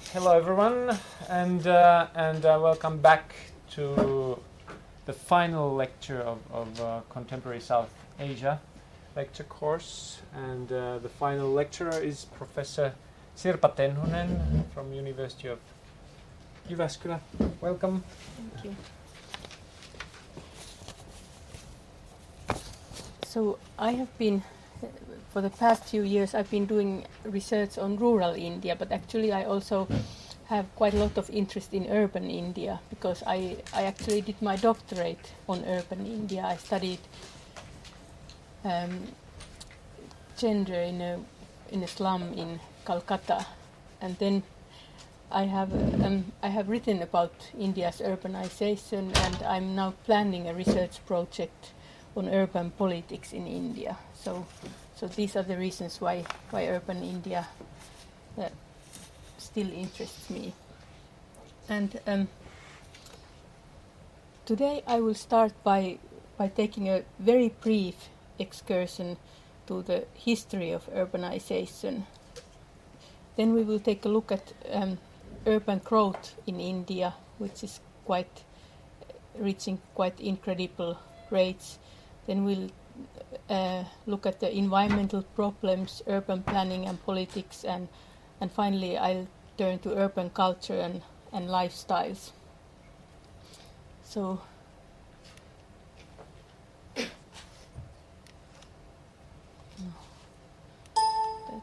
Hello everyone, and welcome back to the final lecture of Contemporary South Asia lecture course. And the final lecturer is Professor Sirpa Tenhonen from University of Jyväskylä. Welcome. Thank you. So I have been, for the past few years, I've been doing research on rural India, but actually I also have quite a lot of interest in urban India, because I actually did my doctorate on urban India. I studied gender in a slum in Calcutta, and then I have written about India's urbanization, and I'm now planning a research project on urban politics in India. So these are the reasons why urban India still interests me. And today I will start by taking a very brief excursion to the history of urbanization. Then we will take a look at urban growth in India, which is reaching quite incredible rates. Then we'll look at the environmental problems, urban planning and politics, and finally I'll turn to urban culture and lifestyles. So I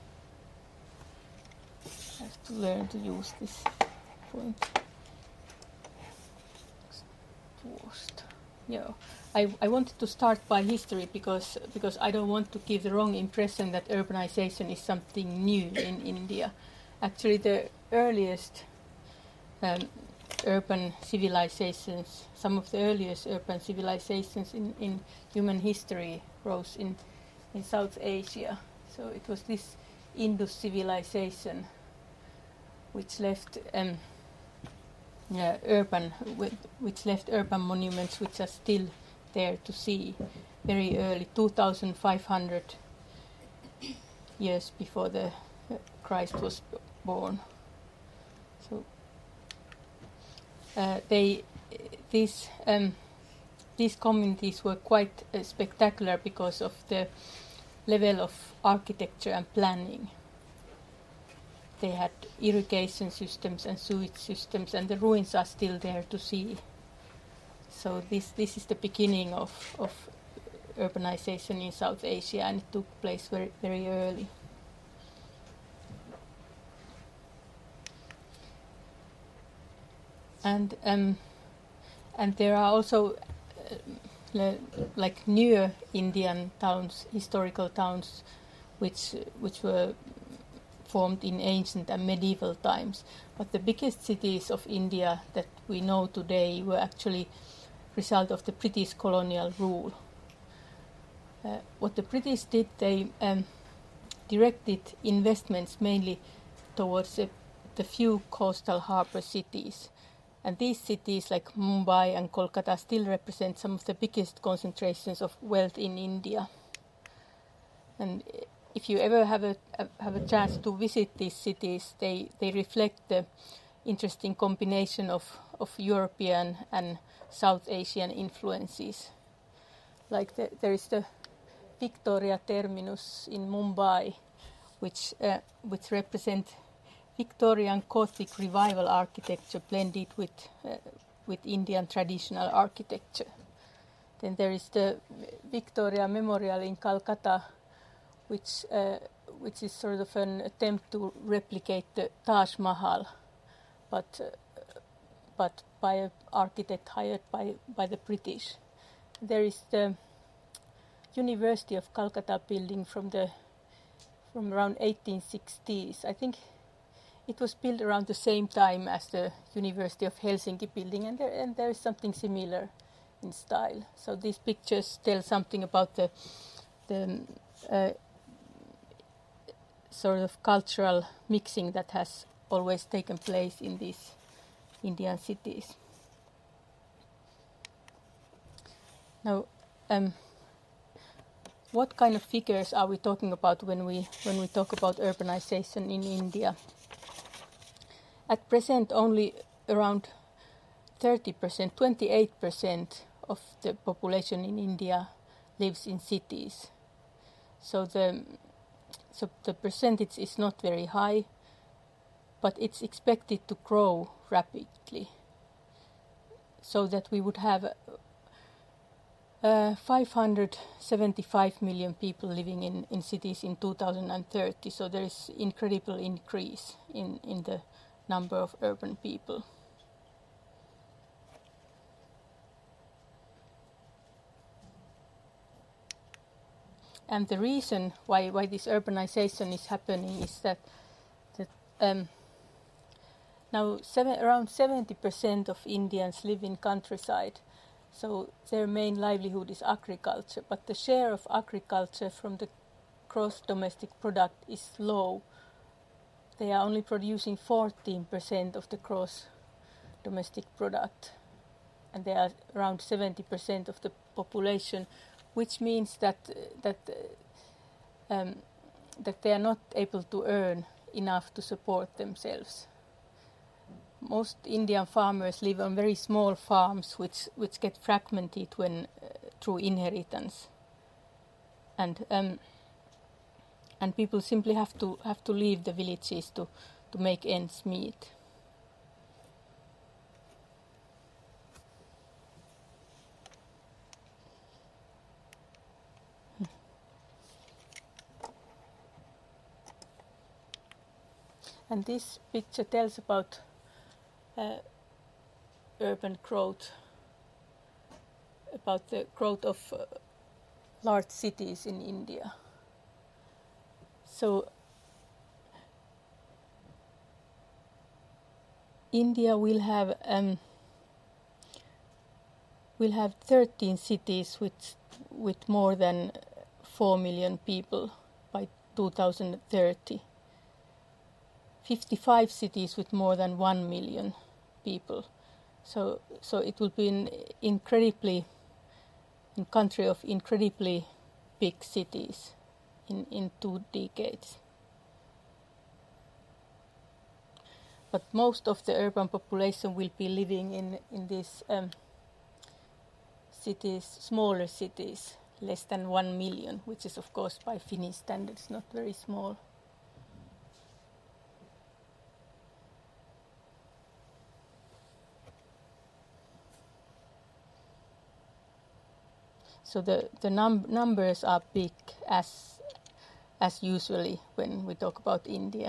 have to learn to use this point. Yeah. I wanted to start by history because I don't want to give the wrong impression that urbanization is something new in India. Actually, the earliest urban civilizations, some of the earliest urban civilizations in human history rose in South Asia. So it was this Indus civilization which left urban monuments which are still there to see very early, 2,500 years before the Christ was born. So these communities were quite spectacular because of the level of architecture and planning. They had irrigation systems and sewage systems, and the ruins are still there to see. So this is the beginning of urbanization in South Asia, and it took place very, very early. And there are also like newer Indian towns, historical towns, which were formed in ancient and medieval times. But the biggest cities of India that we know today were actually result of the British colonial rule. What the British did, they directed investments mainly towards the few coastal harbour cities. And these cities like Mumbai and Kolkata still represent some of the biggest concentrations of wealth in India. And if you ever have a chance to visit these cities, they reflect the interesting combination of European and South Asian influences. Like there is the Victoria Terminus in Mumbai, which represent Victorian Gothic revival architecture blended with Indian traditional architecture. Then there is the Victoria Memorial in Calcutta, which is sort of an attempt to replicate the Taj Mahal, but by an architect hired by the British. There is the University of Calcutta building from around 1860s. I think it was built around the same time as the University of Helsinki building, and there is something similar in style. So these pictures tell something about the sort of cultural mixing that has always taken place in these Indian cities. Now, what kind of figures are we talking about when we talk about urbanization in India? At present, only around 30%, 28% of the population in India lives in cities. So the percentage is not very high, but it's expected to grow rapidly, so that we would have 575 million people living in cities in 2030. So there is incredible increase in the number of urban people. And the reason why this urbanization is happening is that now around 70% of Indians live in countryside, so their main livelihood is agriculture, but the share of agriculture from the gross domestic product is low. They are only producing 14% of the gross domestic product, and they are around 70% of the population, which means that they are not able to earn enough to support themselves. Most Indian farmers live on very small farms, which get fragmented when through inheritance, and people simply have to leave the villages to make ends meet. And this picture tells about urban growth, about the growth of large cities in India. So India will have 13 cities with more than 4 million people by 2030. 55 cities with more than 1 million people. So it will be a country of incredibly big cities in 2 decades. But most of the urban population will be living in these cities, smaller cities, less than 1 million, which is of course by Finnish standards not very small. So the numbers are big as usually when we talk about India.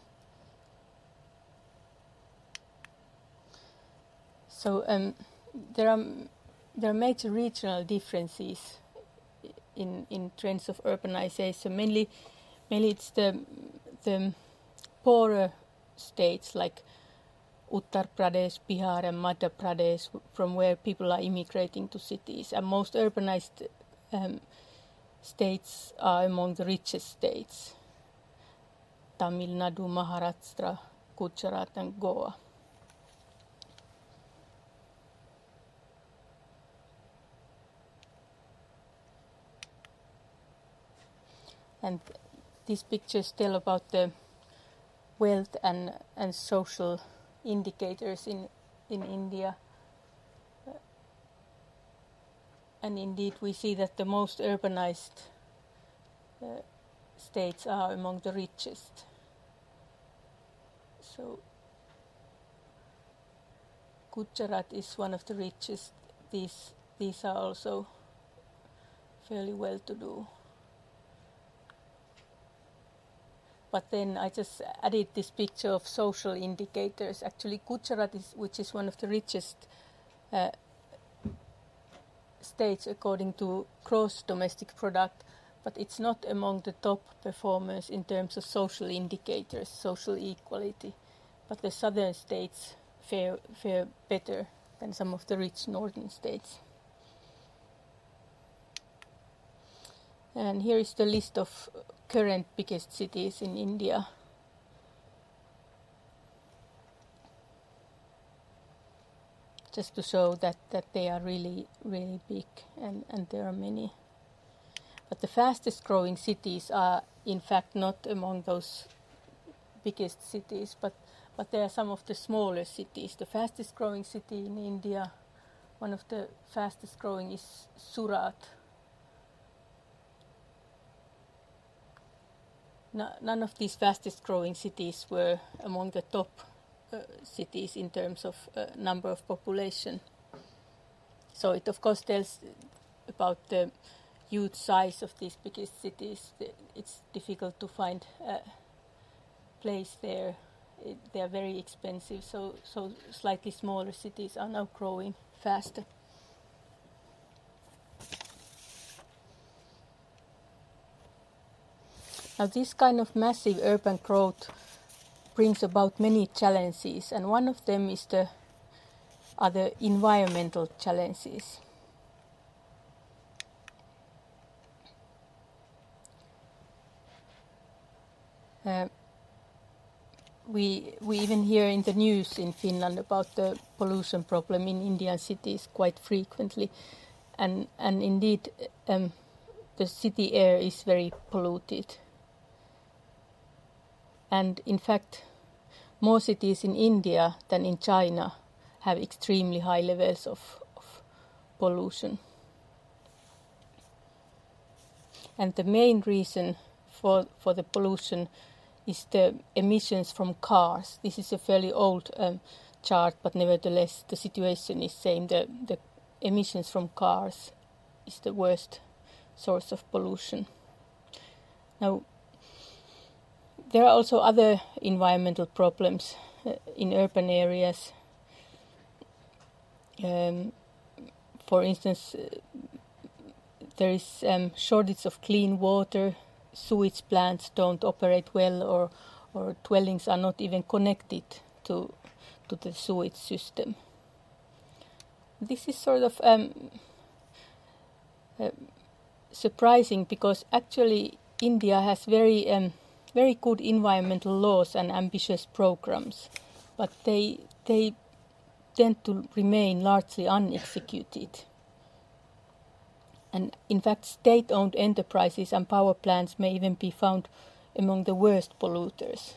So there are major regional differences in trends of urbanization. Mainly it's the poorer states like Uttar Pradesh, Bihar and Madhya Pradesh, from where people are immigrating to cities. And most urbanized states are among the richest states: Tamil Nadu, Maharashtra, Gujarat and Goa. And these pictures tell about the wealth and social indicators in India. And indeed we see that the most urbanized states are among the richest. So Gujarat is one of the richest. These are also fairly well to do. But then I just added this picture of social indicators. Actually, Gujarat, which is one of the richest states according to gross domestic product, but it's not among the top performers in terms of social indicators, social equality. But the southern states fare better than some of the rich northern states. And here is the list of current biggest cities in India. Just to show that they are really, really big, and there are many. But the fastest growing cities are in fact not among those biggest cities, but but there are some of the smaller cities. The fastest growing city in India, one of the fastest growing is Surat. None of these fastest growing cities were among the top cities in terms of number of population. So it of course tells about the huge size of these biggest cities. It's difficult to find a place there. They are very expensive, so slightly smaller cities are now growing faster. Now this kind of massive urban growth brings about many challenges, and one of them is the other environmental challenges. We even hear in the news in Finland about the pollution problem in Indian cities quite frequently, and indeed the city air is very polluted. And in fact, more cities in India than in China have extremely high levels of pollution. And the main reason for the pollution is the emissions from cars. This is a fairly old chart, but nevertheless the situation is same. The emissions from cars is the worst source of pollution. Now, there are also other environmental problems in urban areas. For instance, there is shortage of clean water, sewage plants don't operate well, or dwellings are not even connected to the sewage system. This is sort of surprising, because actually India has very good environmental laws and ambitious programs, but they tend to remain largely unexecuted. And in fact, state-owned enterprises and power plants may even be found among the worst polluters.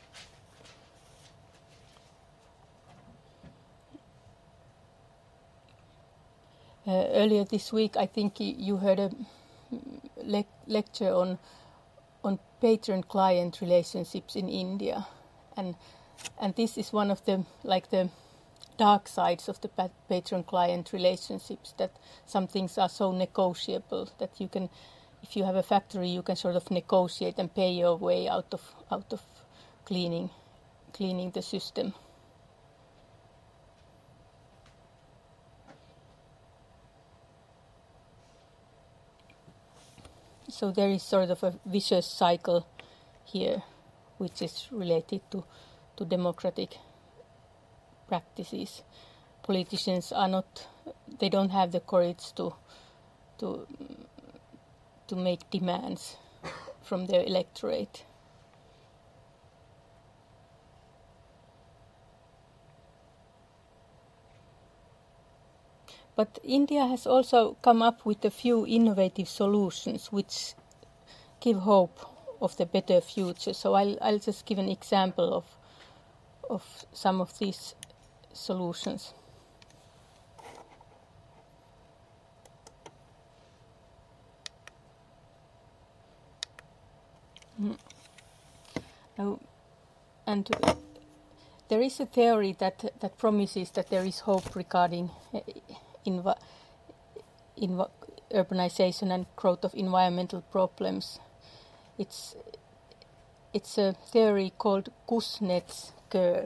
Earlier this week, I think you heard a lecture on patron-client relationships in India, and this is one of the dark sides of the patron-client relationships, that some things are so negotiable that you can, if you have a factory, you can sort of negotiate and pay your way out of cleaning the system. So there is sort of a vicious cycle here, which is related to democratic practices. Politicians they don't have the courage to make demands from their electorate. But India has also come up with a few innovative solutions which give hope of the better future. So I'll just give an example of some of these solutions. Now, and there is a theory that promises that there is hope regarding urbanization and growth of environmental problems. It's a theory called Kuznets curve.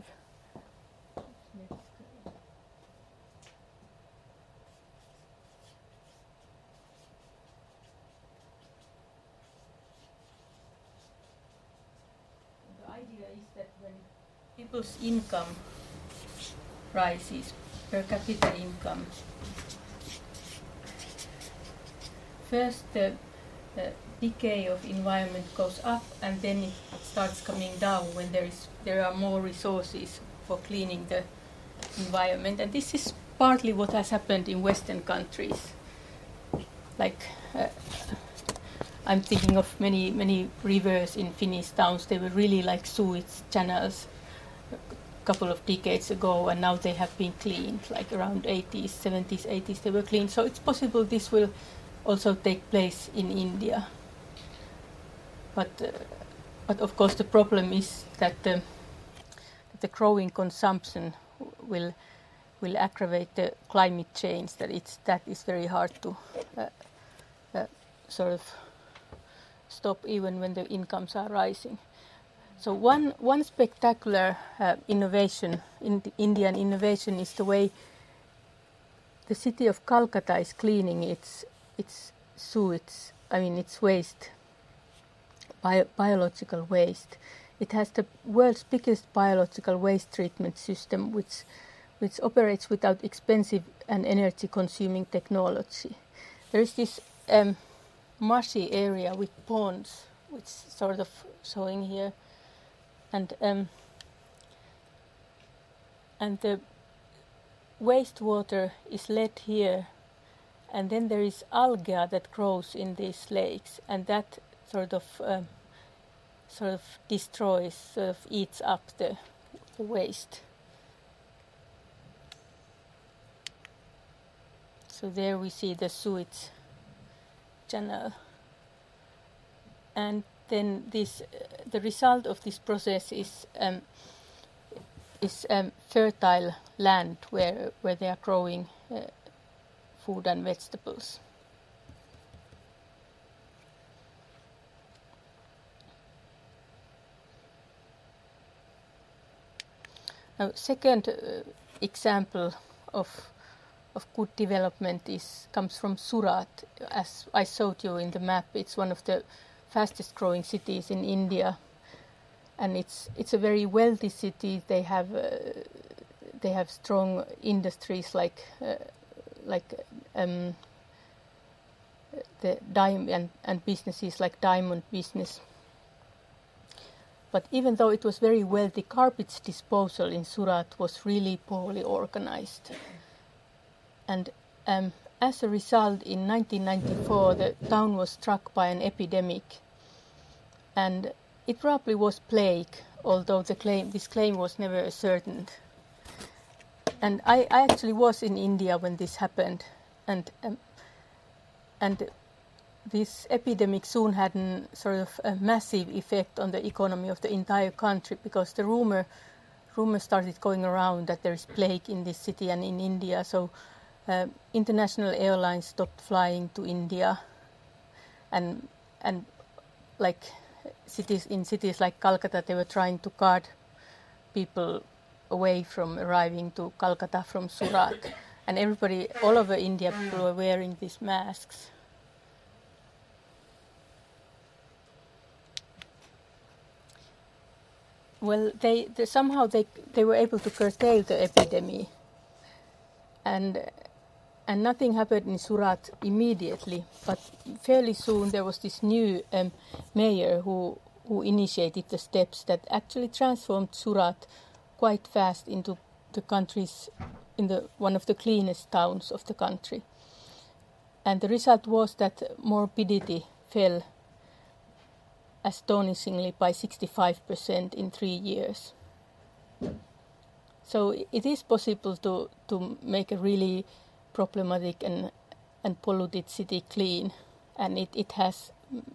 The idea is that when people's income rises, per capita income, first the decay of environment goes up, and then it starts coming down when there are more resources for cleaning the environment. And this is partly what has happened in Western countries. Like I'm thinking of many rivers in Finnish towns. They were really like sewage channels couple of decades ago, and now they have been cleaned, like around 80s, 70s, 80s they were cleaned. So it's possible this will also take place in India. But of course the problem is that the growing consumption will aggravate the climate change. That is very hard to sort of stop even when the incomes are rising. So one spectacular innovation, Indian innovation, is the way the city of Calcutta is cleaning its sewage, its waste, biological waste. It has the world's biggest biological waste treatment system, which operates without expensive and energy-consuming technology. There is this marshy area with ponds, which is sort of showing here, and the wastewater is led here, and then there is algae that grows in these lakes, and that sort of destroys, sort of eats up the waste. So there we see the sewage channel, and then the result of this process is fertile land where they are growing food and vegetables. Now, second example of good development comes from Surat. As I showed you in the map, it's one of the fastest growing cities in India, and it's a very wealthy city. They have strong industries like the diamond and businesses like diamond business. But even though it was very wealthy, garbage disposal in Surat was really poorly organized. And as a result, in 1994, the town was struck by an epidemic. And it probably was plague, although this claim was never ascertained. And I actually was in India when this happened. And this epidemic soon had a massive effect on the economy of the entire country, because the rumor started going around that there is plague in this city and in India. So international airlines stopped flying to India, and like cities like Calcutta, they were trying to guard people away from arriving to Calcutta from Surat, and everybody all over India, people were wearing these masks. Well, they somehow were able to curtail the epidemic, and nothing happened in Surat immediately. But fairly soon there was this new mayor who initiated the steps that actually transformed Surat quite fast into the country's one of the cleanest towns of the country. And the result was that morbidity fell astonishingly by 65% in 3 years. So it is possible to make a really problematic and polluted city clean, and it has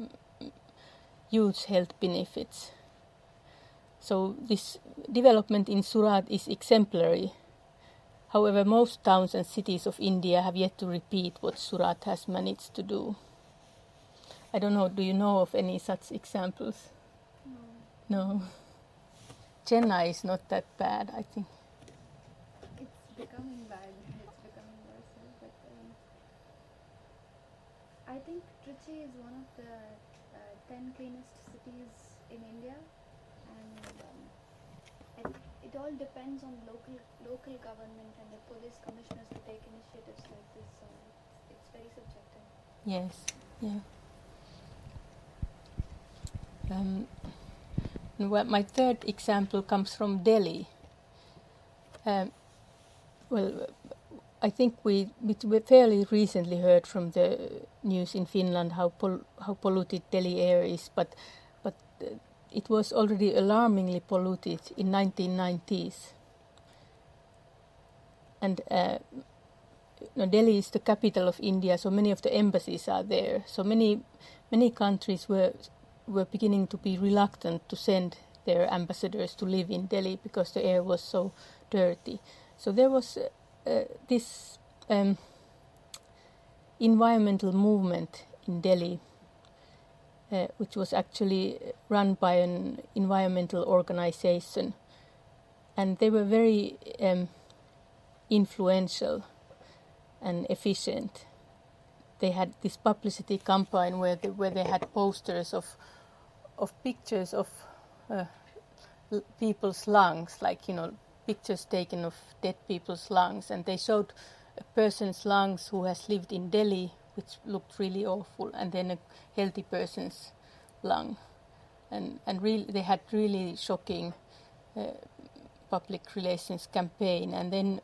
huge health benefits. So this development in Surat is exemplary. However, most towns and cities of India have yet to repeat what Surat has managed to do. I don't know, do you know of any such examples? No. Chennai is not that bad, I think. It's becoming bad. It's becoming worse. But I think Trichy is one of the 10 cleanest cities in India, and it all depends on local government and the police commissioners to take initiatives like this. So it's very subjective. Yes. Yeah. Well, my third example comes from Delhi. Well, I think we fairly recently heard from the news in Finland how polluted Delhi air is, but it was already alarmingly polluted in 1990s. and Delhi is the capital of India, so many of the embassies are there. So many countries were beginning to be reluctant to send their ambassadors to live in Delhi because the air was so dirty. So there was this environmental movement in Delhi, which was actually run by an environmental organization, and they were very influential and efficient. They had this publicity campaign where they had posters of pictures of people's lungs, like pictures taken of dead people's lungs, and they showed a person's lungs who has lived in Delhi, which looked really awful, and then a healthy person's lung, and really they had really shocking public relations campaign, and then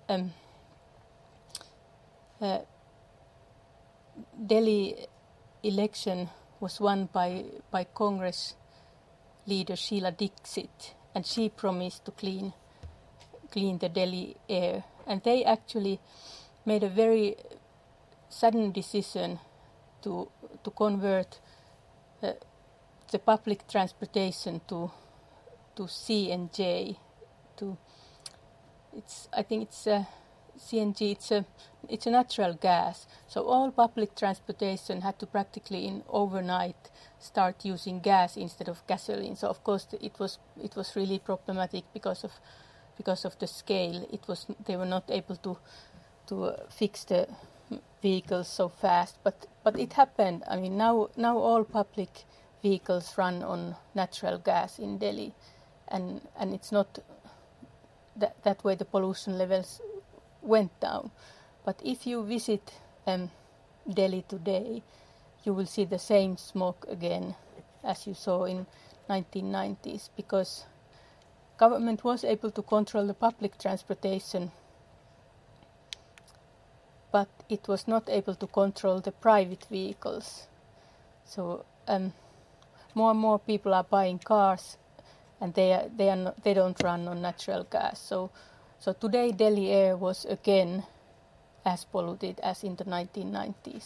Delhi election was won by Congress leader Sheila Dixit, and she promised to clean the Delhi air, and they actually made a very sudden decision to convert the public transportation to CNG. I think it's CNG. It's a natural gas. So all public transportation had to practically in overnight start using gas instead of gasoline. So of course it was really problematic because of the scale. They were not able to fix the vehicles so fast. But it happened. I mean now all public vehicles run on natural gas in Delhi, and it's not that way the pollution levels went down. But if you visit Delhi today, you will see the same smoke again as you saw in 1990s, because government was able to control the public transportation, but it was not able to control the private vehicles. So more and more people are buying cars, and they don't run on natural gas. So today Delhi air was again as polluted as in the 1990s.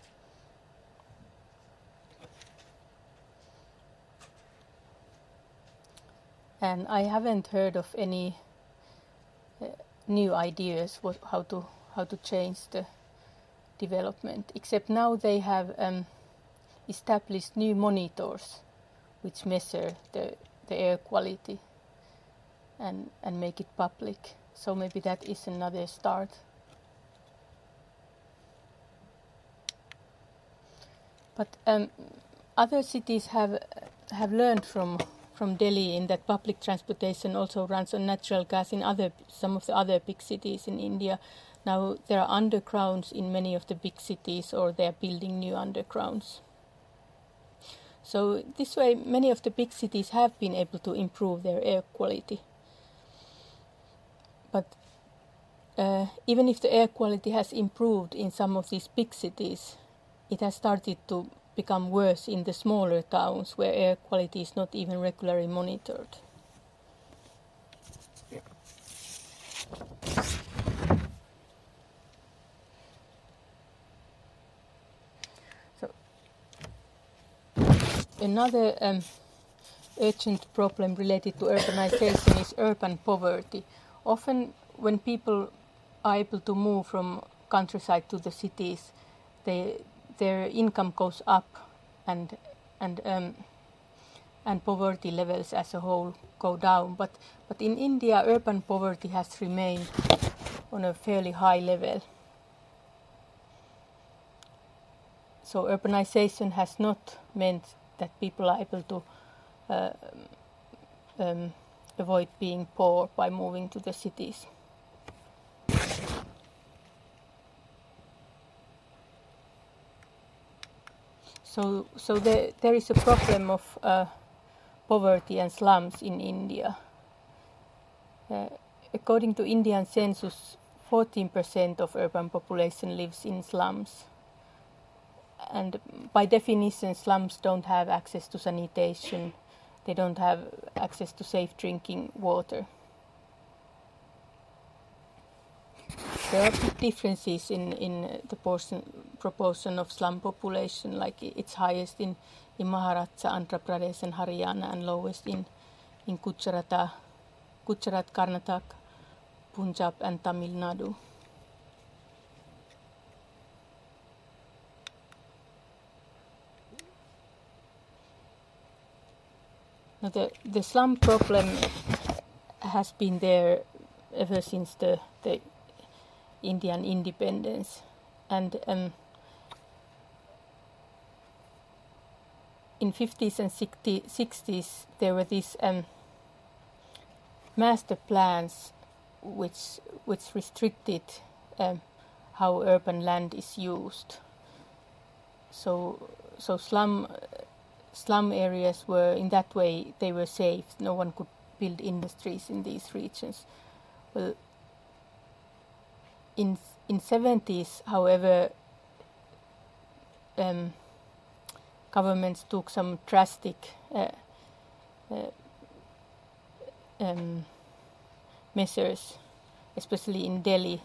And I haven't heard of any new ideas how to change the development, except now they have established new monitors which measure the air quality and make it public. So maybe that is another start. But other cities have learned from Delhi in that public transportation also runs on natural gas in some of the other big cities in India. Now there are undergrounds in many of the big cities, or they are building new undergrounds. So this way many of the big cities have been able to improve their air quality. But even if the air quality has improved in some of these big cities, it has started to become worse in the smaller towns where air quality is not even regularly monitored. So another urgent problem related to urbanization is urban poverty. Often when people are able to move from countryside to the cities, their income goes up, and poverty levels as a whole go down. But in India, urban poverty has remained on a fairly high level. So urbanization has not meant that people are able to avoid being poor by moving to the cities. So there is a problem of poverty and slums in India. According to Indian census, 14% of urban population lives in slums. And by definition, slums don't have access to sanitation. They don't have access to safe drinking water. there are big differences in the proportion of slum population. Like it's highest in Maharashtra, Andhra Pradesh, and Haryana, and lowest in Gujarat, Karnataka, Punjab, and Tamil Nadu. Now the slum problem has been there ever since the Indian independence, and in 50s and 60s there were these master plans which restricted how urban land is used. So slum areas were, in that way, they were safe. No one could build industries in these regions. Well, in 70s, however, governments took some drastic measures, especially in Delhi,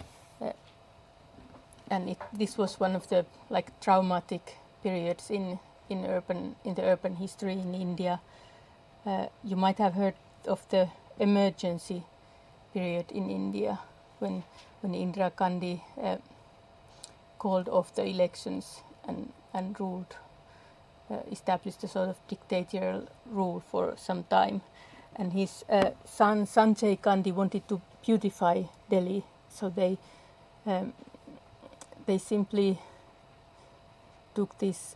and this was one of the traumatic periods in the urban history in India. You might have heard of the emergency period in India when Indira Gandhi called off the elections and ruled, established a sort of dictatorial rule for some time. And his son Sanjay Gandhi wanted to beautify Delhi, so they simply took this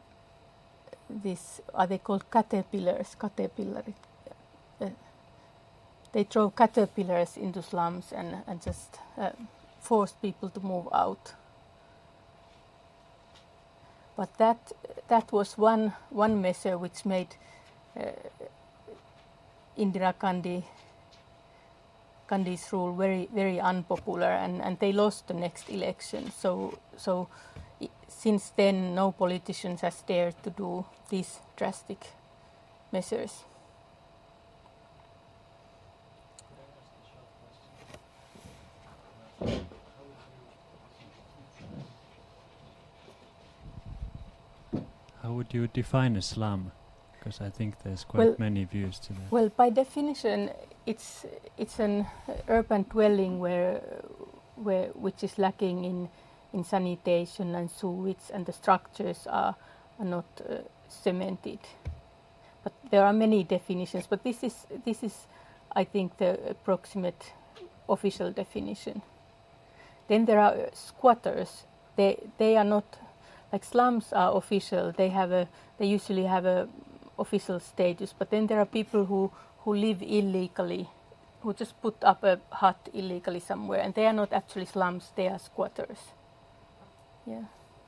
are they called caterpillars? They drove caterpillars into slums and just forced people to move out. But that was one measure which made Indira Gandhi's rule very, very unpopular, and they lost the next election. So since then, no politicians has dared to do these drastic measures. How would you define a slum? Because I think there's quite many views to that. Well, by definition, it's an urban dwelling which is lacking in sanitation and sewage, and the structures are not cemented. But there are many definitions. But this is, I think, the approximate official definition. Then there are squatters. They are not like slums are official. They usually have a official status. But then there are people who live illegally, who just put up a hut illegally somewhere, and they are not actually slums. They are squatters. Yeah.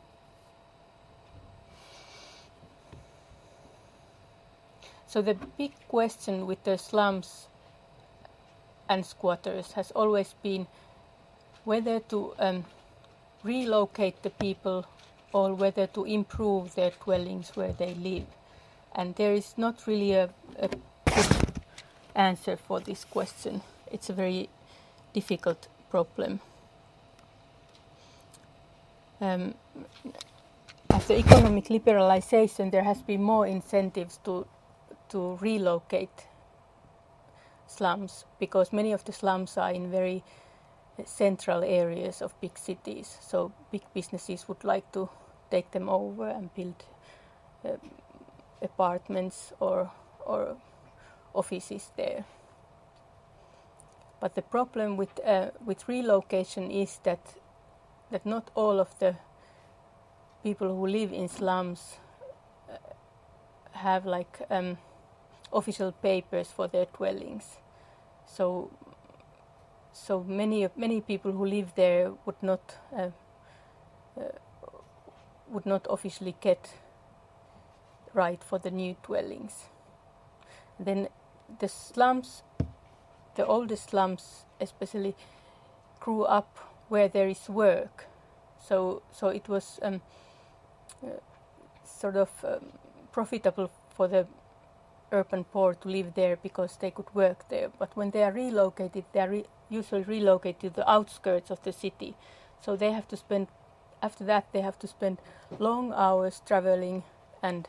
So the big question with the slums and squatters has always been whether to relocate the people or whether to improve their dwellings where they live. And there is not really a good answer for this question. It's a very difficult problem. After economic liberalization, there has been more incentives to relocate slums, because many of the slums are in very central areas of big cities. So big businesses would like to take them over and build apartments or offices there. But the problem with relocation is that not all of the people who live in slums have official papers for their dwellings. So many people who live there would not officially get right for the new dwellings. Then the slums, the oldest slums especially, grew up where there is work. So it was profitable for the urban poor to live there because they could work there. But when they are relocated, they are usually relocated to the outskirts of the city. So they have to spend, after that, they have to spend long hours traveling and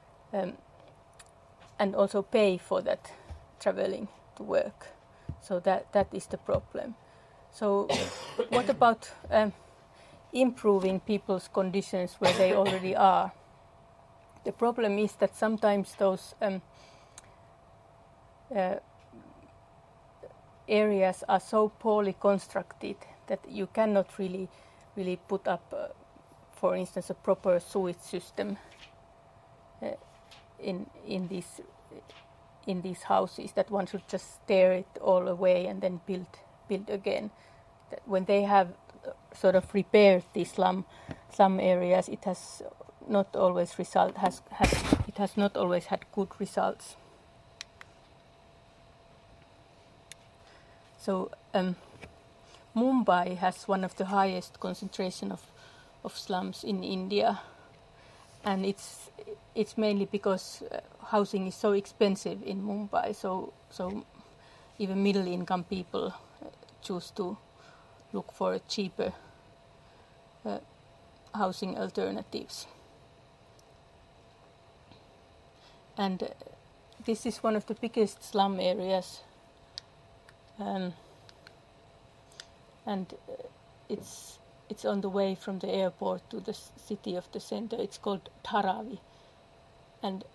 also pay for that traveling to work. So that is the problem. So what about improving people's conditions where they already are? The problem is that sometimes those areas are so poorly constructed that you cannot really put up, for instance, a proper sewage system in these houses. That one should just tear it all away and then build again. When they have sort of repaired these slum areas, it has not always it has not always had good results. So Mumbai has one of the highest concentration of slums in India, and it's mainly because housing is so expensive in Mumbai. So even middle income people choose to look for cheaper housing alternatives. And this is one of the biggest slum areas, and it's on the way from the airport to the city of the center. It's called Dharavi, and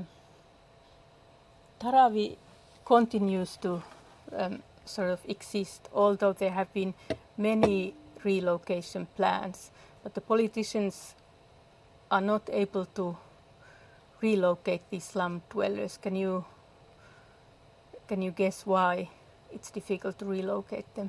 Dharavi continues to sort of exist, although there have been many relocation plans, but the politicians are not able to relocate these slum dwellers. Can you guess why it's difficult to relocate them?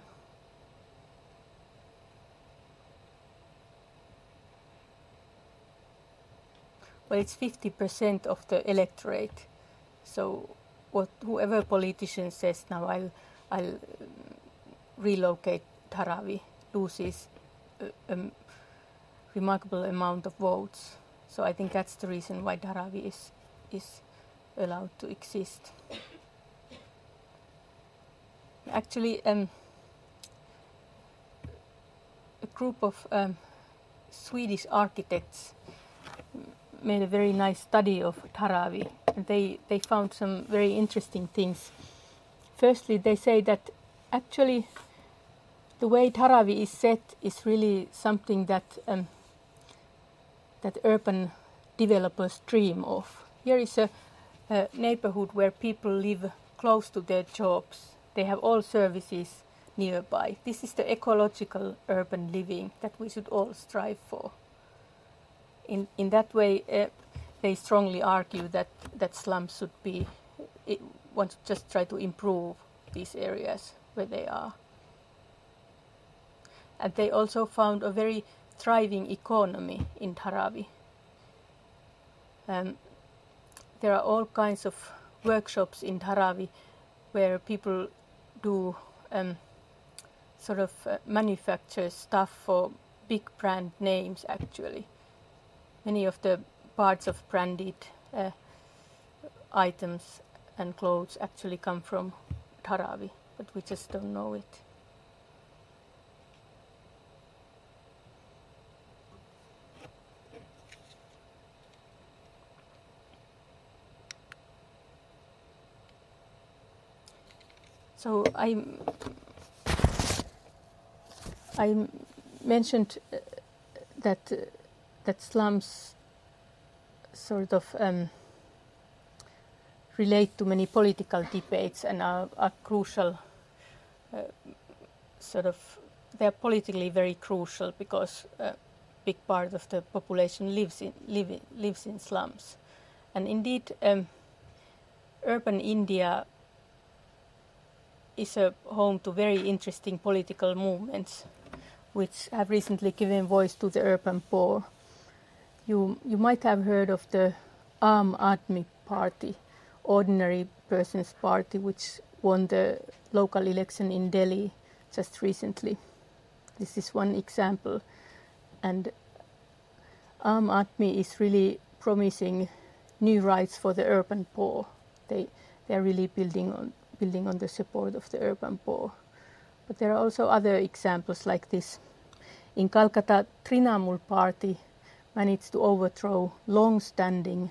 Well, it's 50% of the electorate. So whoever politician says now I'll relocate Dharavi loses a remarkable amount of votes. So I think that's the reason why Dharavi is allowed to exist. Actually, a group of Swedish architects made a very nice study of Dharavi, and they found some very interesting things. Firstly, they say that actually the way Dharavi is set is really something that urban developers dream of. Here is a neighborhood where people live close to their jobs. They have all services nearby. This is the ecological urban living that we should all strive for. In that way, they strongly argue that slums should be, one should just try to improve these areas where they are. And they also found a very thriving economy in Dharavi. There are all kinds of workshops in Dharavi where people do manufacture stuff for big brand names actually. Many of the parts of branded items and clothes actually come from Dharavi, but we just don't know it. So I mentioned that slums sort of relate to many political debates and are crucial. They are politically very crucial because a big part of the population lives in slums, and indeed, urban India is a home to very interesting political movements, which have recently given voice to the urban poor. You might have heard of the Aam Aadmi Party, Ordinary Person's Party, which won the local election in Delhi just recently. This is one example. And Aam Aadmi is really promising new rights for the urban poor. They are really building on the support of the urban poor. But there are also other examples like this. In Calcutta, Trinamool party managed to overthrow long-standing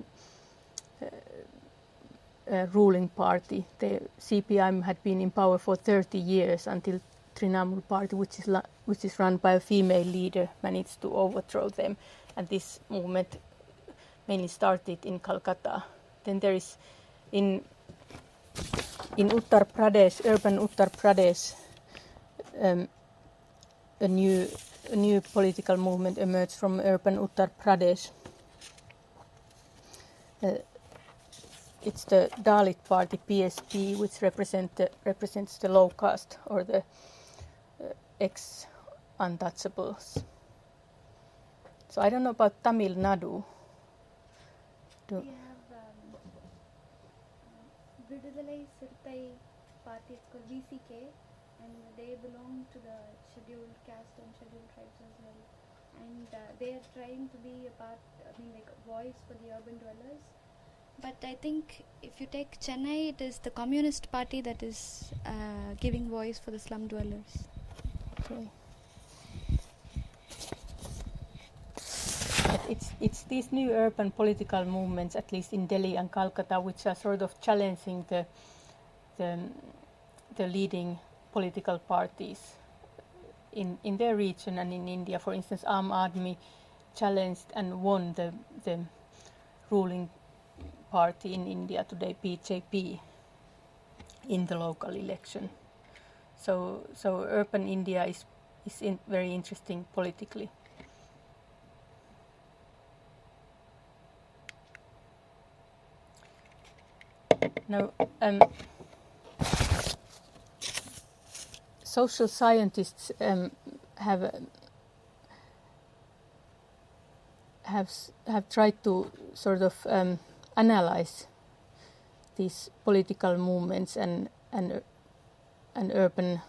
ruling party. The CPM had been in power for 30 years until Trinamool party, which is run by a female leader, managed to overthrow them. And this movement mainly started in Calcutta. Then there is in Uttar Pradesh, urban Uttar Pradesh, a new political movement emerged from urban Uttar Pradesh. It's the Dalit party, PSP, which represents the low caste or the ex-untouchables. So I don't know about Tamil Nadu. We have Vidudalai Sirtai party, it's called VCK, and they belong to the scheduled caste and scheduled tribes as well. And they are trying to be a voice for the urban dwellers. But I think if you take Chennai, it is the Communist Party that is giving voice for the slum dwellers. Okay. But it's these new urban political movements, at least in Delhi and Calcutta, which are sort of challenging the leading political parties in their region and in India. For instance, Aam Aadmi challenged and won the ruling party in India today, BJP, in the local election. So urban India is very interesting politically. Now, social scientists have tried to sort of analyze these political movements and urban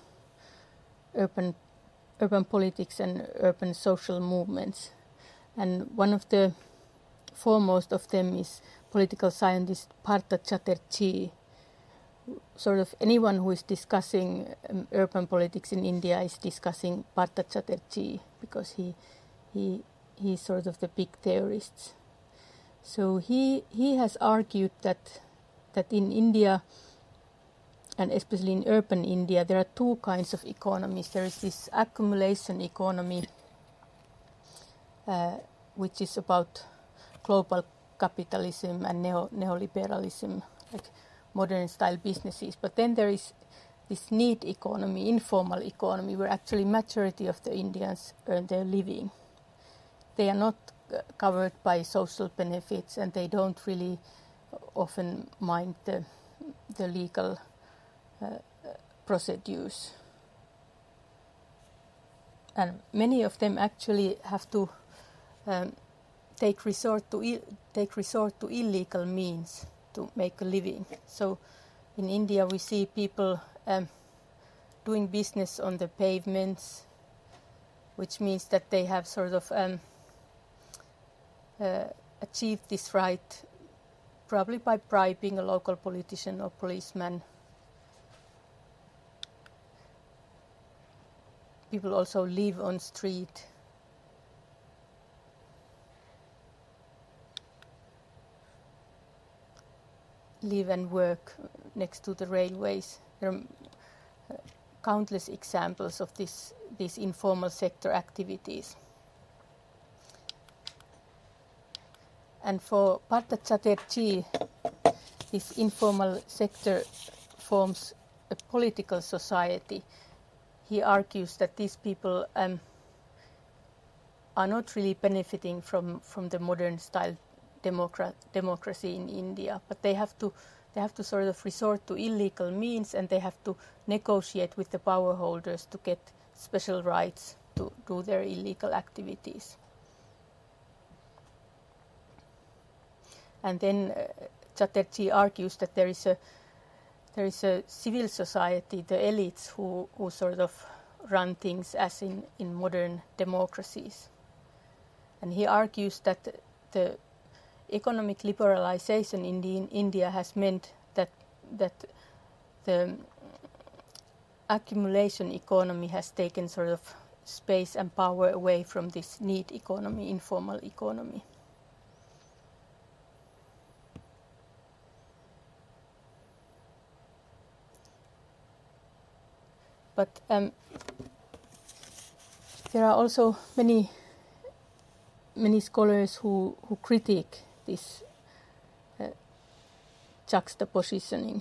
politics and urban social movements. And one of the foremost of them is political scientist Partha Chatterjee. Sort of anyone who is discussing urban politics in India is discussing Partha Chatterjee, because he's sort of the big theorist. So he has argued that in India, and especially in urban India, there are two kinds of economies. There is this accumulation economy, which is about global capitalism and neoliberalism, like modern style businesses. But then there is this need economy, informal economy, where actually majority of the Indians earn their living. They are not covered by social benefits, and they don't really often mind the legal procedures. And many of them actually have to take resort to illegal means to make a living. So in India we see people doing business on the pavements, which means that they have sort of achieved this right probably by bribing a local politician or policeman. People also live on street. Live and work next to the railways. There are countless examples of these informal sector activities. And for Partha Chatterjee, this informal sector forms a political society. He argues that these people are not really benefiting from the modern style democracy in India, but they have to sort of resort to illegal means, and they have to negotiate with the power holders to get special rights to do their illegal activities. And then Chatterjee argues that there is a civil society, the elites, who sort of run things as in modern democracies. And he argues that the economic liberalization in India has meant that the accumulation economy has taken sort of space and power away from this need economy, informal economy. But there are also many scholars who critique this juxtapositioning.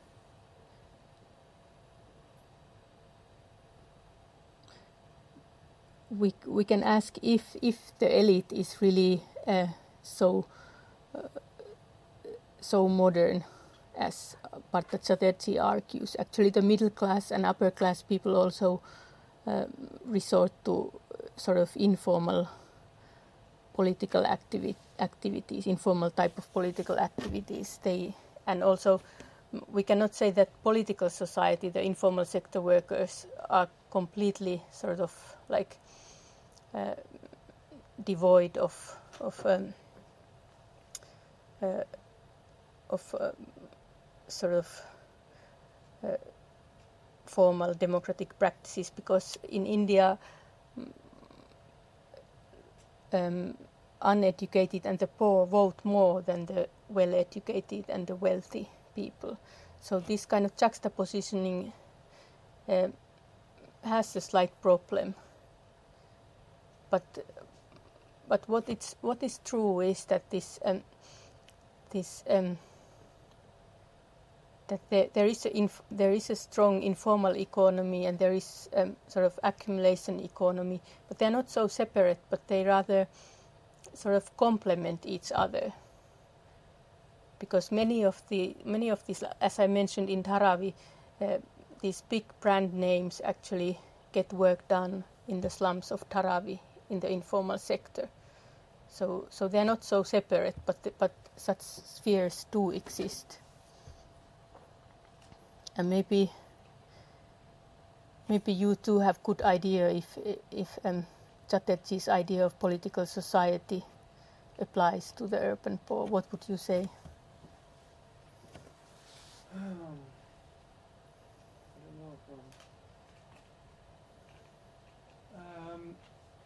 We can ask if the elite is really so modern as Partha Chatterjee argues. Actually, the middle class and upper class people also resort to sort of informal political activities, informal type of political activities. And also we cannot say that political society, the informal sector workers, are completely sort of like devoid of sort of formal democratic practices, because in India uneducated and the poor vote more than the well-educated and the wealthy people. So this kind of juxtapositioning has a slight problem. But what is true is that that there is a strong informal economy and there is sort of accumulation economy, but they're not so separate, but they rather sort of complement each other. Because many of these, as I mentioned in Dharavi, these big brand names actually get work done in the slums of Dharavi in the informal sector. So they're not so separate, but such spheres do exist. And maybe you too have good idea if Chatterjee's idea of political society applies to the urban poor. What would you say? I don't know.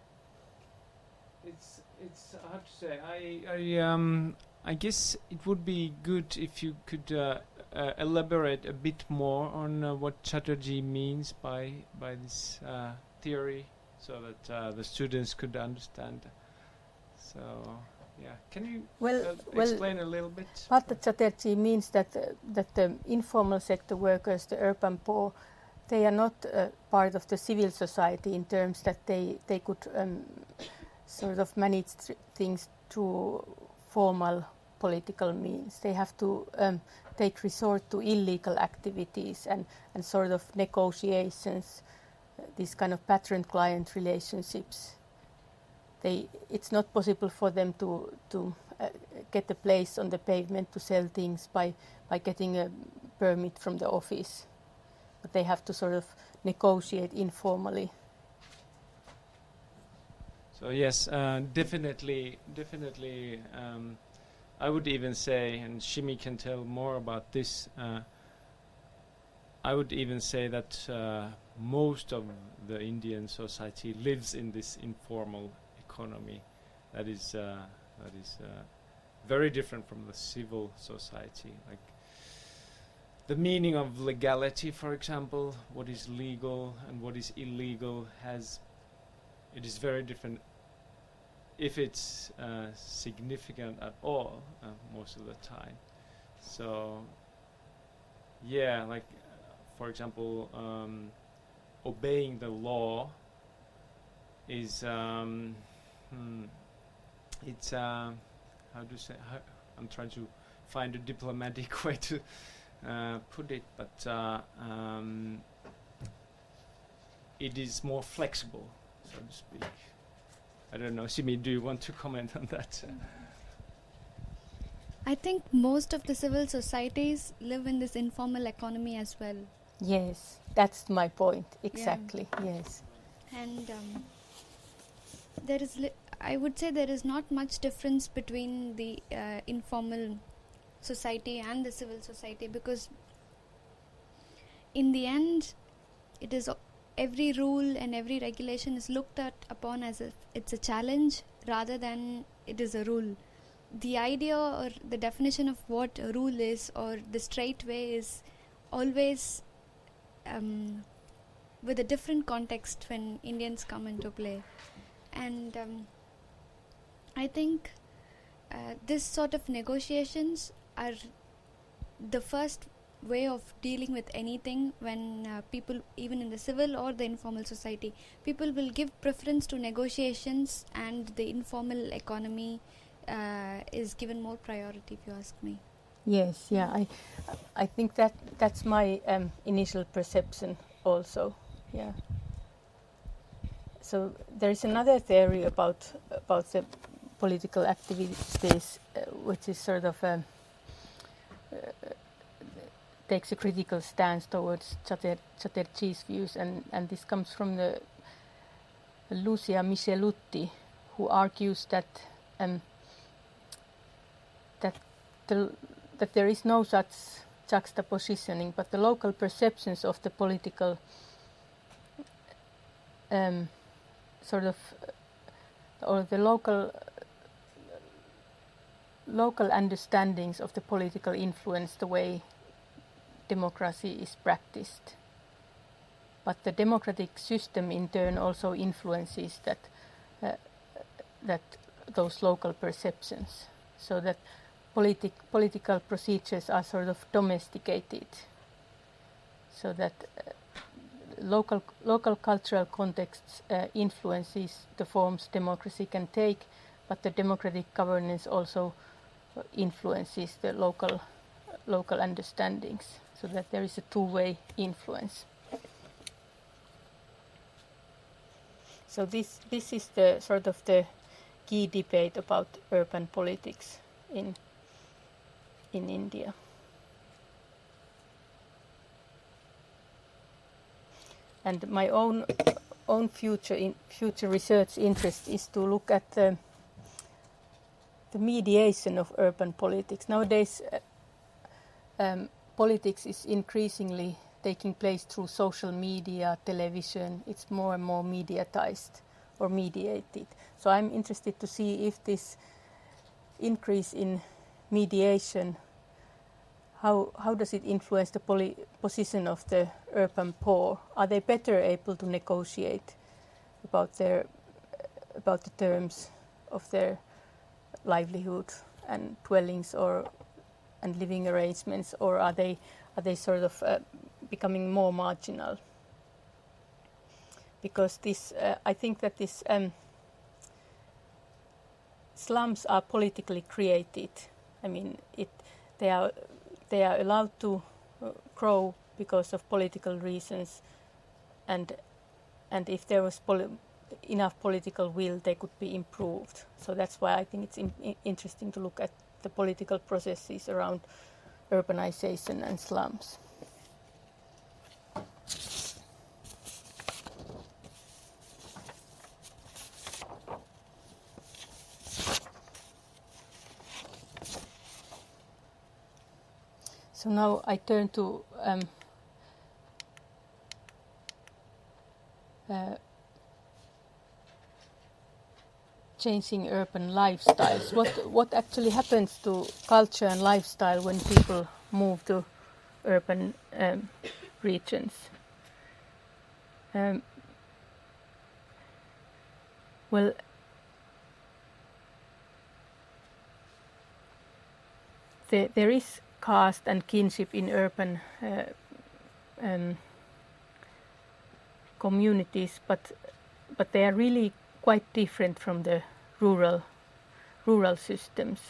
It's hard to say. I guess it would be good if you could elaborate a bit more on what Chatterjee means by this theory, so that the students could understand. So, yeah, can you explain a little bit? Partha Chatterjee means that the informal sector workers, the urban poor, they are not part of the civil society in terms that they could sort of manage things through formal political means. They have to take resort to illegal activities and sort of negotiations, these kind of patron-client relationships. It's not possible for them to get a place on the pavement to sell things by getting a permit from the office, but they have to sort of negotiate informally. So yes, definitely. I would even say, and Shimi can tell more about this, I would even say that most of the Indian society lives in this informal economy that is very different from the civil society. Like the meaning of legality, for example, what is legal and what is illegal it is very different, if it's significant at all, most of the time. So, yeah, like, for example, obeying the law is, it's, how to say, I'm trying to find a diplomatic way to put it, but it is more flexible, so to speak. I don't know, Shimi, do you want to comment on that? I think most of the civil societies live in this informal economy as well. Yes, that's my point, exactly, yeah. Yes. And there is, I would say there is not much difference between the informal society and the civil society, because in the end it is every rule and every regulation is looked at upon as if it's a challenge rather than it is a rule. The idea or the definition of what a rule is or the straight way is always with a different context when Indians come into play. And I think this sort of negotiations are the first way of dealing with anything when people, even in the civil or the informal society, people will give preference to negotiations, and the informal economy is given more priority, if you ask me. Yes, yeah, I think that's my initial perception also. Yeah. So there is another theory about the political activities, which is sort of takes a critical stance towards Chatterjee's views, and this comes from the Lucia Michelutti, who argues that that there is no such juxtapositioning, but the local perceptions of the political or the local understandings of the political influence the way democracy is practiced. But the democratic system in turn also influences that those local perceptions, so that political procedures are sort of domesticated, so that local cultural contexts influences the forms democracy can take, but the democratic governance also influences the local understandings, so that there is a two-way influence. So this is the sort of the key debate about urban politics in India. And my own future research interest is to look at the mediation of urban politics. Nowadays, politics is increasingly taking place through social media, television. It's more and more mediatized or mediated. So I'm interested to see if this increase in mediation, how does it influence the position of the urban poor? Are they better able to negotiate about the terms of their livelihood and dwellings and living arrangements, or are they sort of becoming more marginal? Because this, I think that this slums are politically created. I mean, they are allowed to grow because of political reasons, and if there was enough political will, they could be improved. So that's why I think it's interesting to look at the political processes around urbanization and slums. So now I turn to changing urban lifestyles. What actually happens to culture and lifestyle when people move to urban regions? Well, there is caste and kinship in urban communities, but they are really quite different from the rural systems.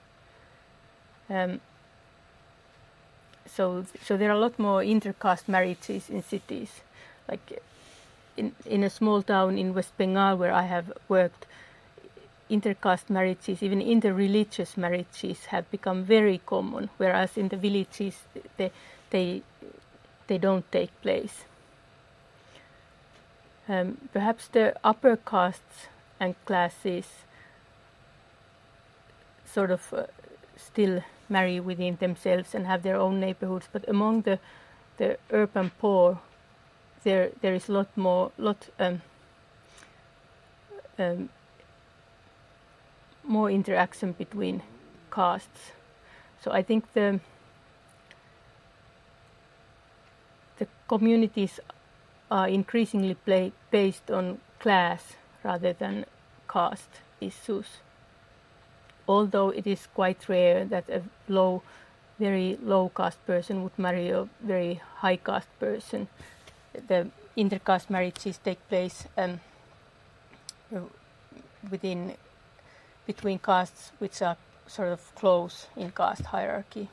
So there are a lot more intercaste marriages in cities. Like in a small town in West Bengal where I have worked, intercaste marriages, even interreligious marriages, have become very common, whereas in the villages they don't take place. Perhaps the upper castes and classes sort of still marry within themselves and have their own neighborhoods. But among the urban poor, there is a lot more interaction between castes. So I think the communities are increasingly based on class rather than caste issues. Although it is quite rare that a very low caste person would marry a very high caste person. The intercaste marriages take place between castes which are sort of close in caste hierarchy.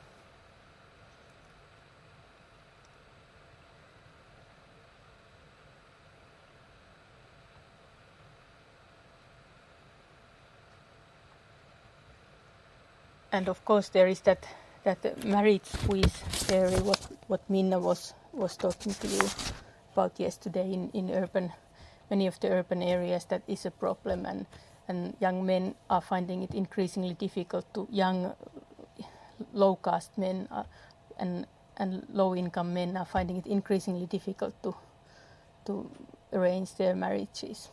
And of course there is that marriage squeeze theory, what Minna was talking to you about yesterday in many of the urban areas. That is a problem, and young men are finding it increasingly difficult young low caste men and low income men are finding it increasingly difficult to arrange their marriages.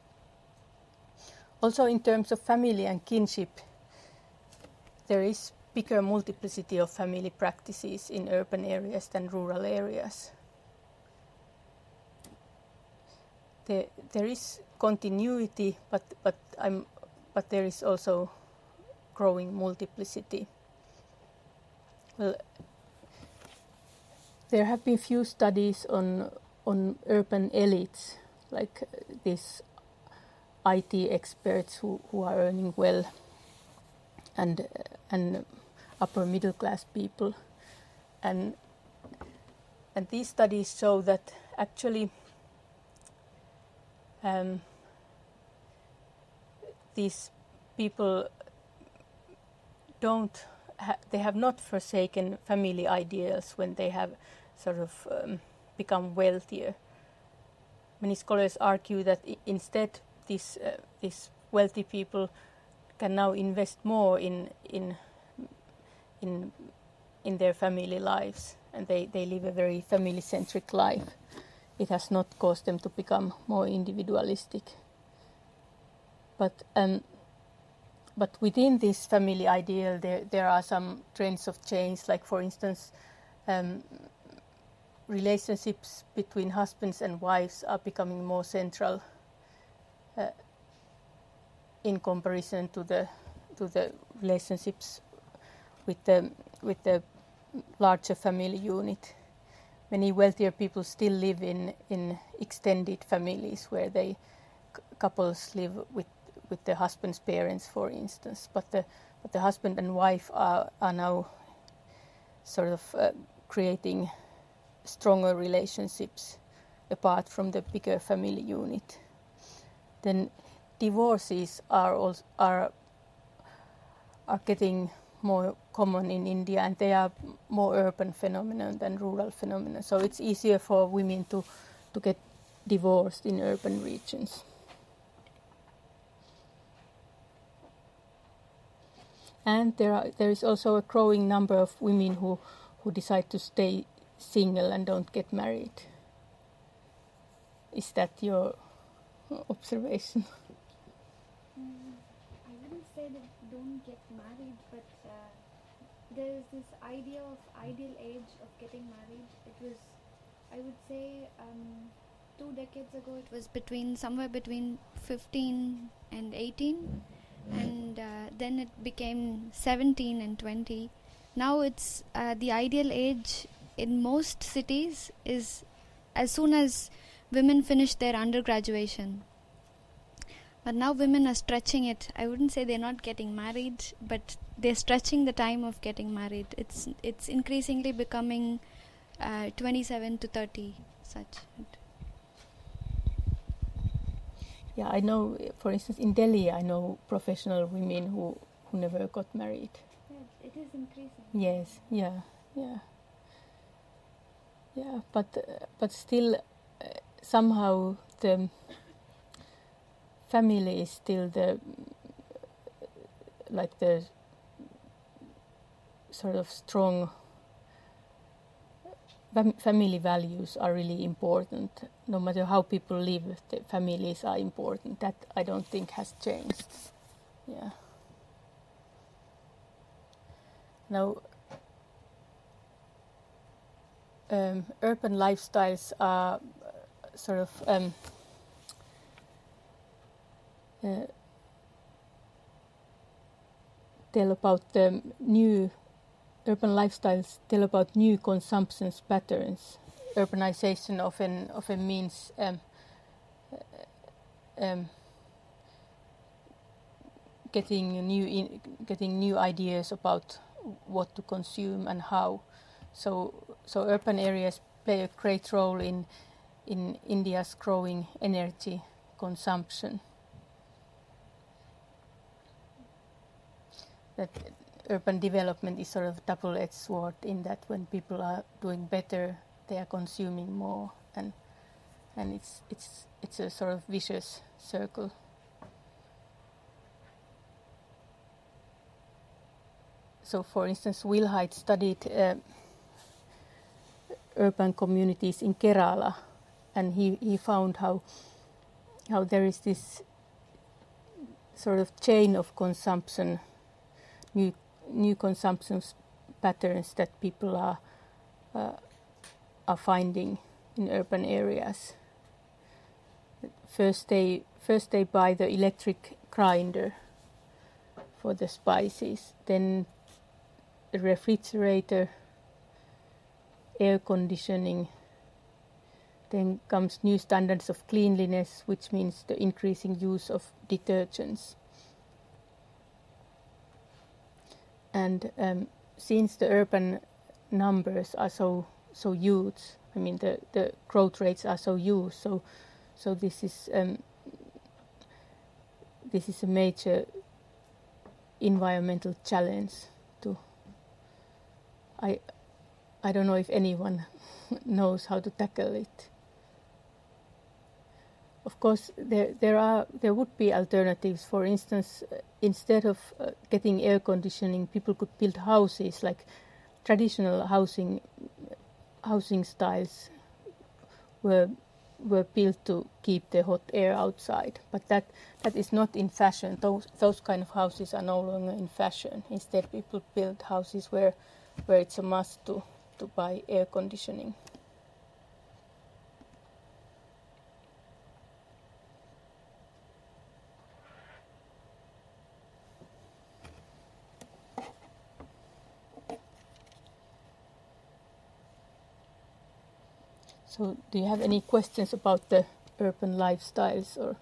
Also in terms of family and kinship, there is bigger multiplicity of family practices in urban areas than rural areas. There is continuity, but there is also growing multiplicity. Well, there have been few studies on urban elites, like these IT experts who are earning well, and upper middle class people, and these studies show that actually these people they have not forsaken family ideals when they have sort of become wealthier. Many scholars argue that instead these wealthy people can now invest more in their family lives, and they live a very family-centric life. It has not caused them to become more individualistic. But within this family ideal, there are some trends of change. Like for instance, relationships between husbands and wives are becoming more central in comparison to the relationships with the larger family unit. Many wealthier people still live in extended families where couples live with the husband's parents, for instance. But the husband and wife are now sort of creating stronger relationships apart from the bigger family unit. Then divorces are getting more common in India, and they are more urban phenomenon than rural phenomenon. So it's easier for women to get divorced in urban regions. And there is also a growing number of women who decide to stay single and don't get married. Is that your observation? I wouldn't say that don't get married, but there is this idea of ideal age of getting married. It was, I would say, 2 decades ago, it was somewhere between 15 and 18, and then it became 17 and 20. Now it's the ideal age in most cities is as soon as women finish their undergraduation. But now women are stretching it. I wouldn't say they're not getting married, but they're stretching the time of getting married. It's increasingly becoming 27 to 30, such. Yeah, I know, for instance, in Delhi, I know professional women who never got married. Yeah, it is increasing. Yes, yeah. But still, somehow the family is still the sort of strong family values are really important. No matter how people live, the families are important. That I don't think has changed. Yeah. Now, urban lifestyles are sort of tell about the new urban lifestyles tell about new consumption patterns. Urbanization often means getting new ideas about what to consume and how. So urban areas play a great role in India's growing energy consumption. That urban development is sort of a double-edged sword in that when people are doing better, they are consuming more, and it's a sort of vicious circle. So, for instance, Will Hite studied urban communities in Kerala, and he found how there is this sort of chain of consumption, new consumption patterns that people are finding in urban areas. First they buy the electric grinder for the spices, then the refrigerator, air conditioning, then comes new standards of cleanliness, which means the increasing use of detergents. And since the urban numbers are so huge, I mean the growth rates are so huge, so this is a major environmental challenge. I don't know if anyone knows how to tackle it. Of course, there would be alternatives. For instance, instead of getting air conditioning, people could build houses like traditional housing styles were built to keep the hot air outside. But that is not in fashion. Those kind of houses are no longer in fashion. Instead, people build houses where it's a must to buy air conditioning. So, do you have any questions about the urban lifestyles or?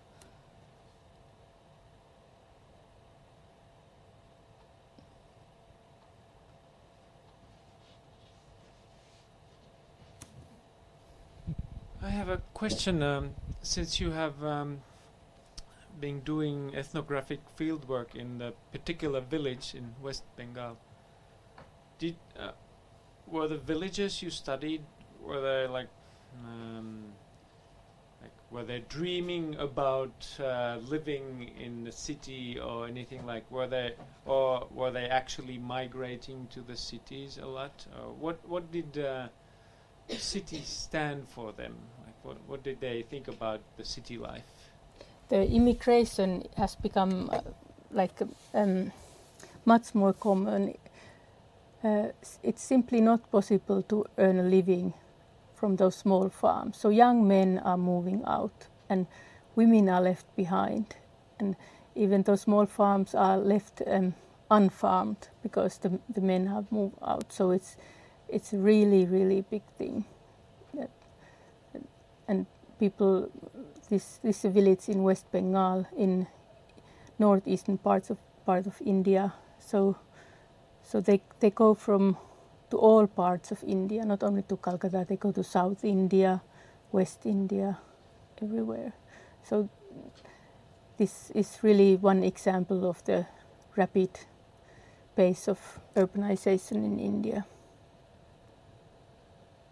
I have a question. Since you have been doing ethnographic fieldwork in a particular village in West Bengal, were the villages you studied, were they were they dreaming about living in the city or anything like? Were they actually migrating to the cities a lot? What did cities stand for them? Like what did they think about the city life? The immigration has become much more common. It's simply not possible to earn a living from those small farms. So young men are moving out and women are left behind. And even those small farms are left unfarmed because the men have moved out. So it's a really, really big thing. And people, this village in West Bengal, in northeastern part of India. So they go to all parts of India, not only to Calcutta. They go to South India, West India, everywhere. So this is really one example of the rapid pace of urbanization in India.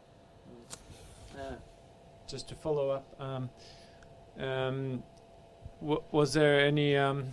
Just to follow up, Was there any?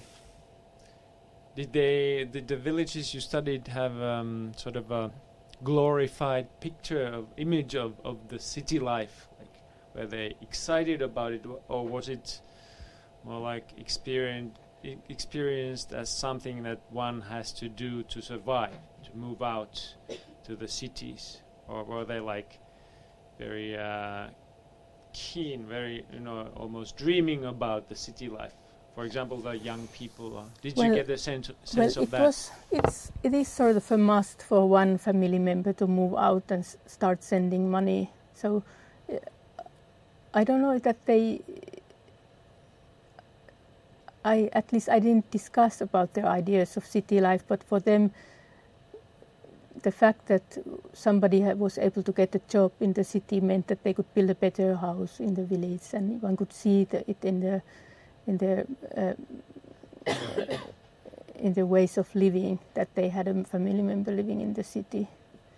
Did the villages you studied have sort of a glorified image of the city life? Like, were they excited about it, or was it more like experienced as something that one has to do to survive, to move out to the cities, or were they like very keen, very almost dreaming about the city life? For example, the young people. Did you get the sense of that? It is sort of a must for one family member to move out and start sending money. So I don't know that at least I didn't discuss about their ideas of city life, but for them, the fact that somebody was able to get a job in the city meant that they could build a better house in the village, and one could see it in the ways of living, that they had a family member living in the city.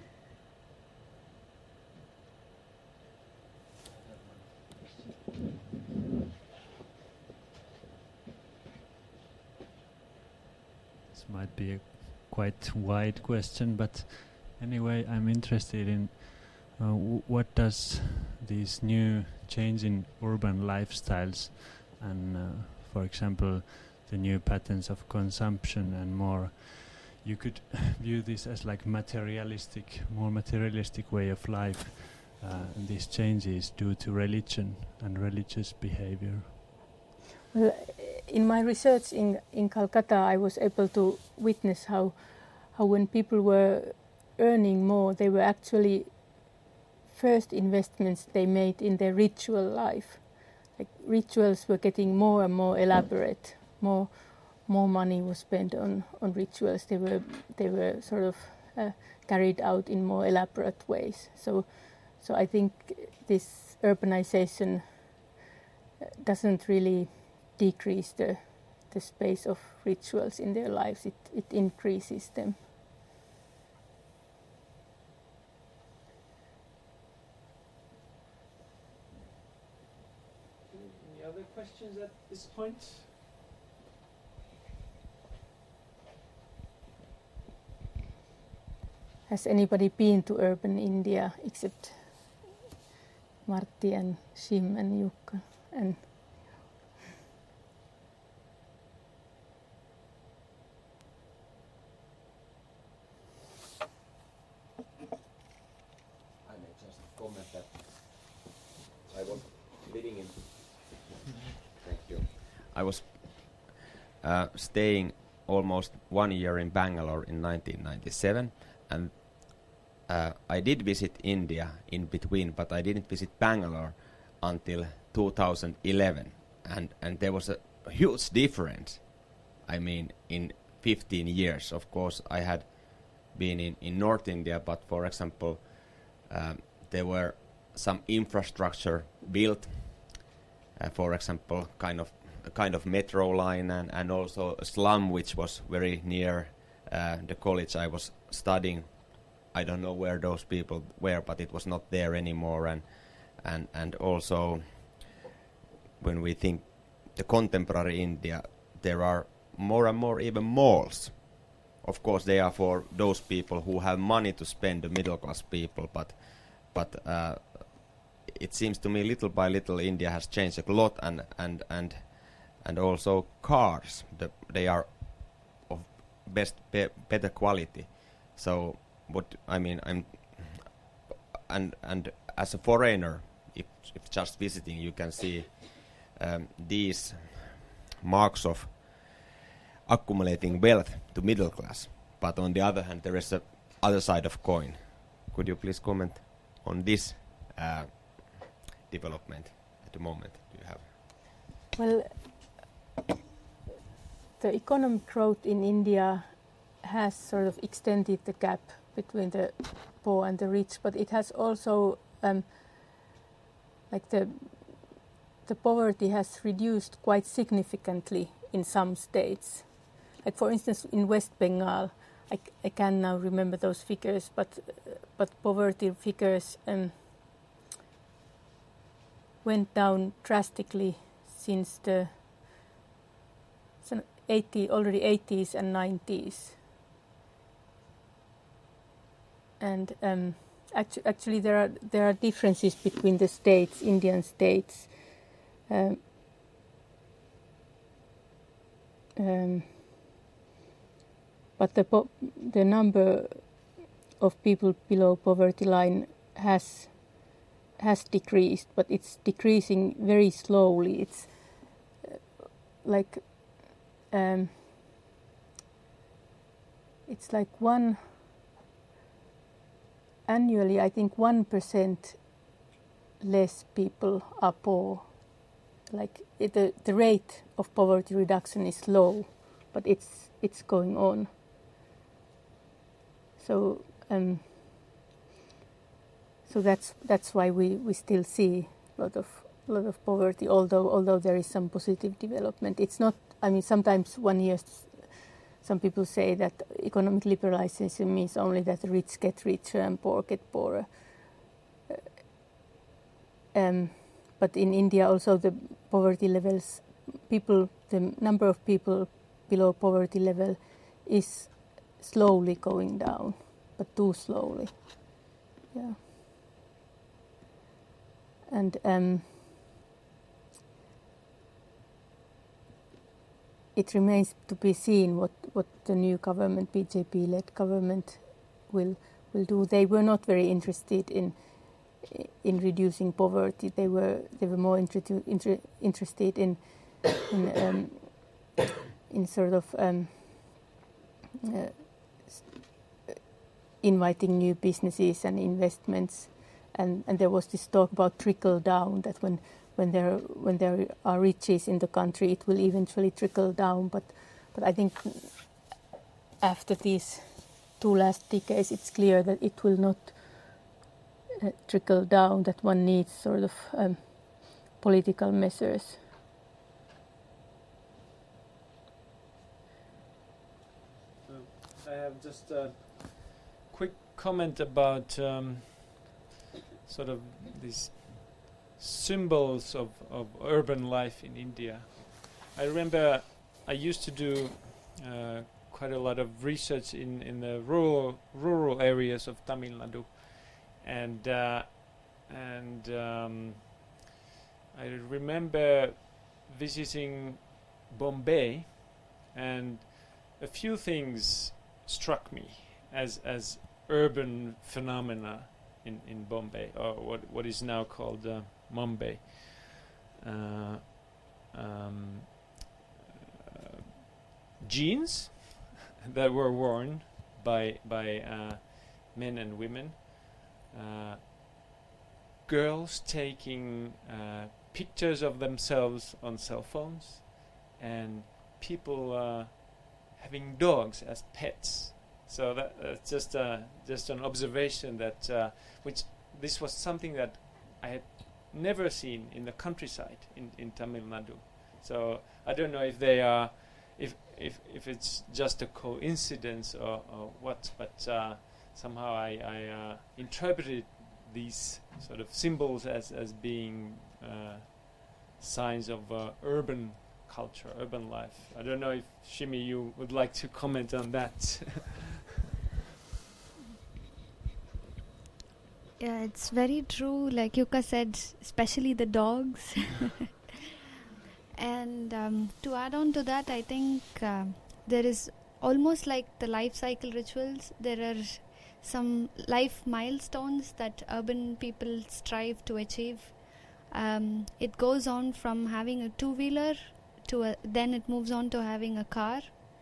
This might be a quite wide question, but anyway, I'm interested in what does these new change in urban lifestyles and, for example, the new patterns of consumption and more, you could view this as like more materialistic way of life, and these changes due to religion and religious behavior. Well, in my research in Calcutta, I was able to witness how when people were earning more, they were actually first investments they made in their ritual life. Like, rituals were getting more and more elaborate. More money was spent on rituals. They were sort of carried out in more elaborate ways. So I think this urbanization doesn't really decrease the space of rituals in their lives. It increases them. Any other questions at this point? Has anybody been to urban India except Martti and Shim and Jukka? And I may just comment that I was living in. Thank you. I was staying almost 1 year in Bangalore in 1997, and I did visit India in between, but I didn't visit Bangalore until 2011, and there was a huge difference. I mean, in 15 years, of course, I had been in North India, but for example, there were some infrastructure built, for example, a kind of metro line, and also a slum which was very near the college I was studying. I don't know where those people were, but it was not there anymore. And also, when we think the contemporary India, there are more and more even malls. Of course, they are for those people who have money to spend, the middle class people. But it seems to me, little by little, India has changed a lot, and also cars. They are of better quality. So what I mean, and as a foreigner, if just visiting, you can see these marks of accumulating wealth to middle class. But on the other hand, there is a other side of coin. Could you please comment on this development at the moment? Do you have? well, the economic growth in India has sort of extended the gap between the poor and the rich, but it has also like the poverty has reduced quite significantly in some states. Like, for instance, in West Bengal, I can now remember those figures, but poverty figures went down drastically since the already 80s and 90s. And actually there are differences between the states, Indian states. But the number of people below poverty line has decreased, but it's decreasing very slowly. It's like annually, I think 1% less people are poor. Like the rate of poverty reduction is low, but it's going on. So that's why we still see a lot of poverty, although there is some positive development. It's not. I mean, sometimes one year, some people say that economic liberalization means only that the rich get richer and poor get poorer. But in India also the poverty levels, the number of people below poverty level is slowly going down, but too slowly. Yeah. And it remains to be seen what the new government, BJP-led government, will do. They were not very interested in reducing poverty. They were more interested in sort of inviting new businesses and investments, and there was this talk about trickle down, that when there are riches in the country, it will eventually trickle down. But I think after these 2 last decades, it's clear that it will not trickle down, that one needs sort of political measures. I have just a quick comment about sort of these symbols of urban life in India. I remember I used to do quite a lot of research in the rural areas of Tamil Nadu, and I remember visiting Bombay, and a few things struck me as urban phenomena in Bombay, or what is now called Mumbai. Jeans that were worn by men and women, girls taking pictures of themselves on cell phones, and people having dogs as pets. So that's just an observation that this was something that I had never seen in the countryside in Tamil Nadu. So I don't know if they are, if it's just a coincidence or what, but somehow I interpreted these sort of symbols as being signs of urban culture, urban life. I don't know if Shimi, you would like to comment on that. Yeah, it's very true. Like Yuka said, especially the dogs. And to add on to that, I think there is almost like the life cycle rituals. There are some life milestones that urban people strive to achieve. It goes on from having a two-wheeler to then it moves on to having a car.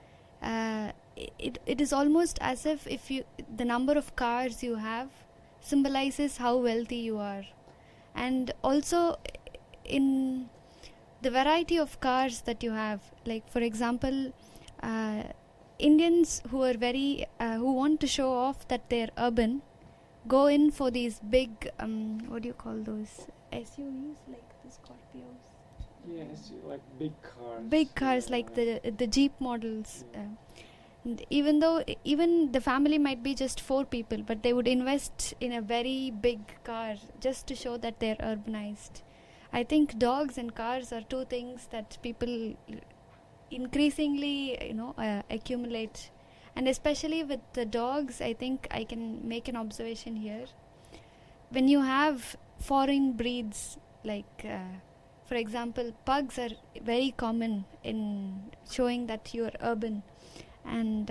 It is almost as if the number of cars you have symbolizes how wealthy you are, and also in the variety of cars that you have. Like for example, Indians who are who want to show off that they're urban go in for these big what do you call those SUVs, like the Scorpios? Yes, like big cars. Big cars, like the Jeep models. And even though the family might be just 4 people, but they would invest in a very big car just to show that they're urbanized. I think dogs and cars are 2 things that people increasingly, accumulate. And especially with the dogs, I think I can make an observation here. When you have foreign breeds, like for example, pugs are very common in showing that you are urban. And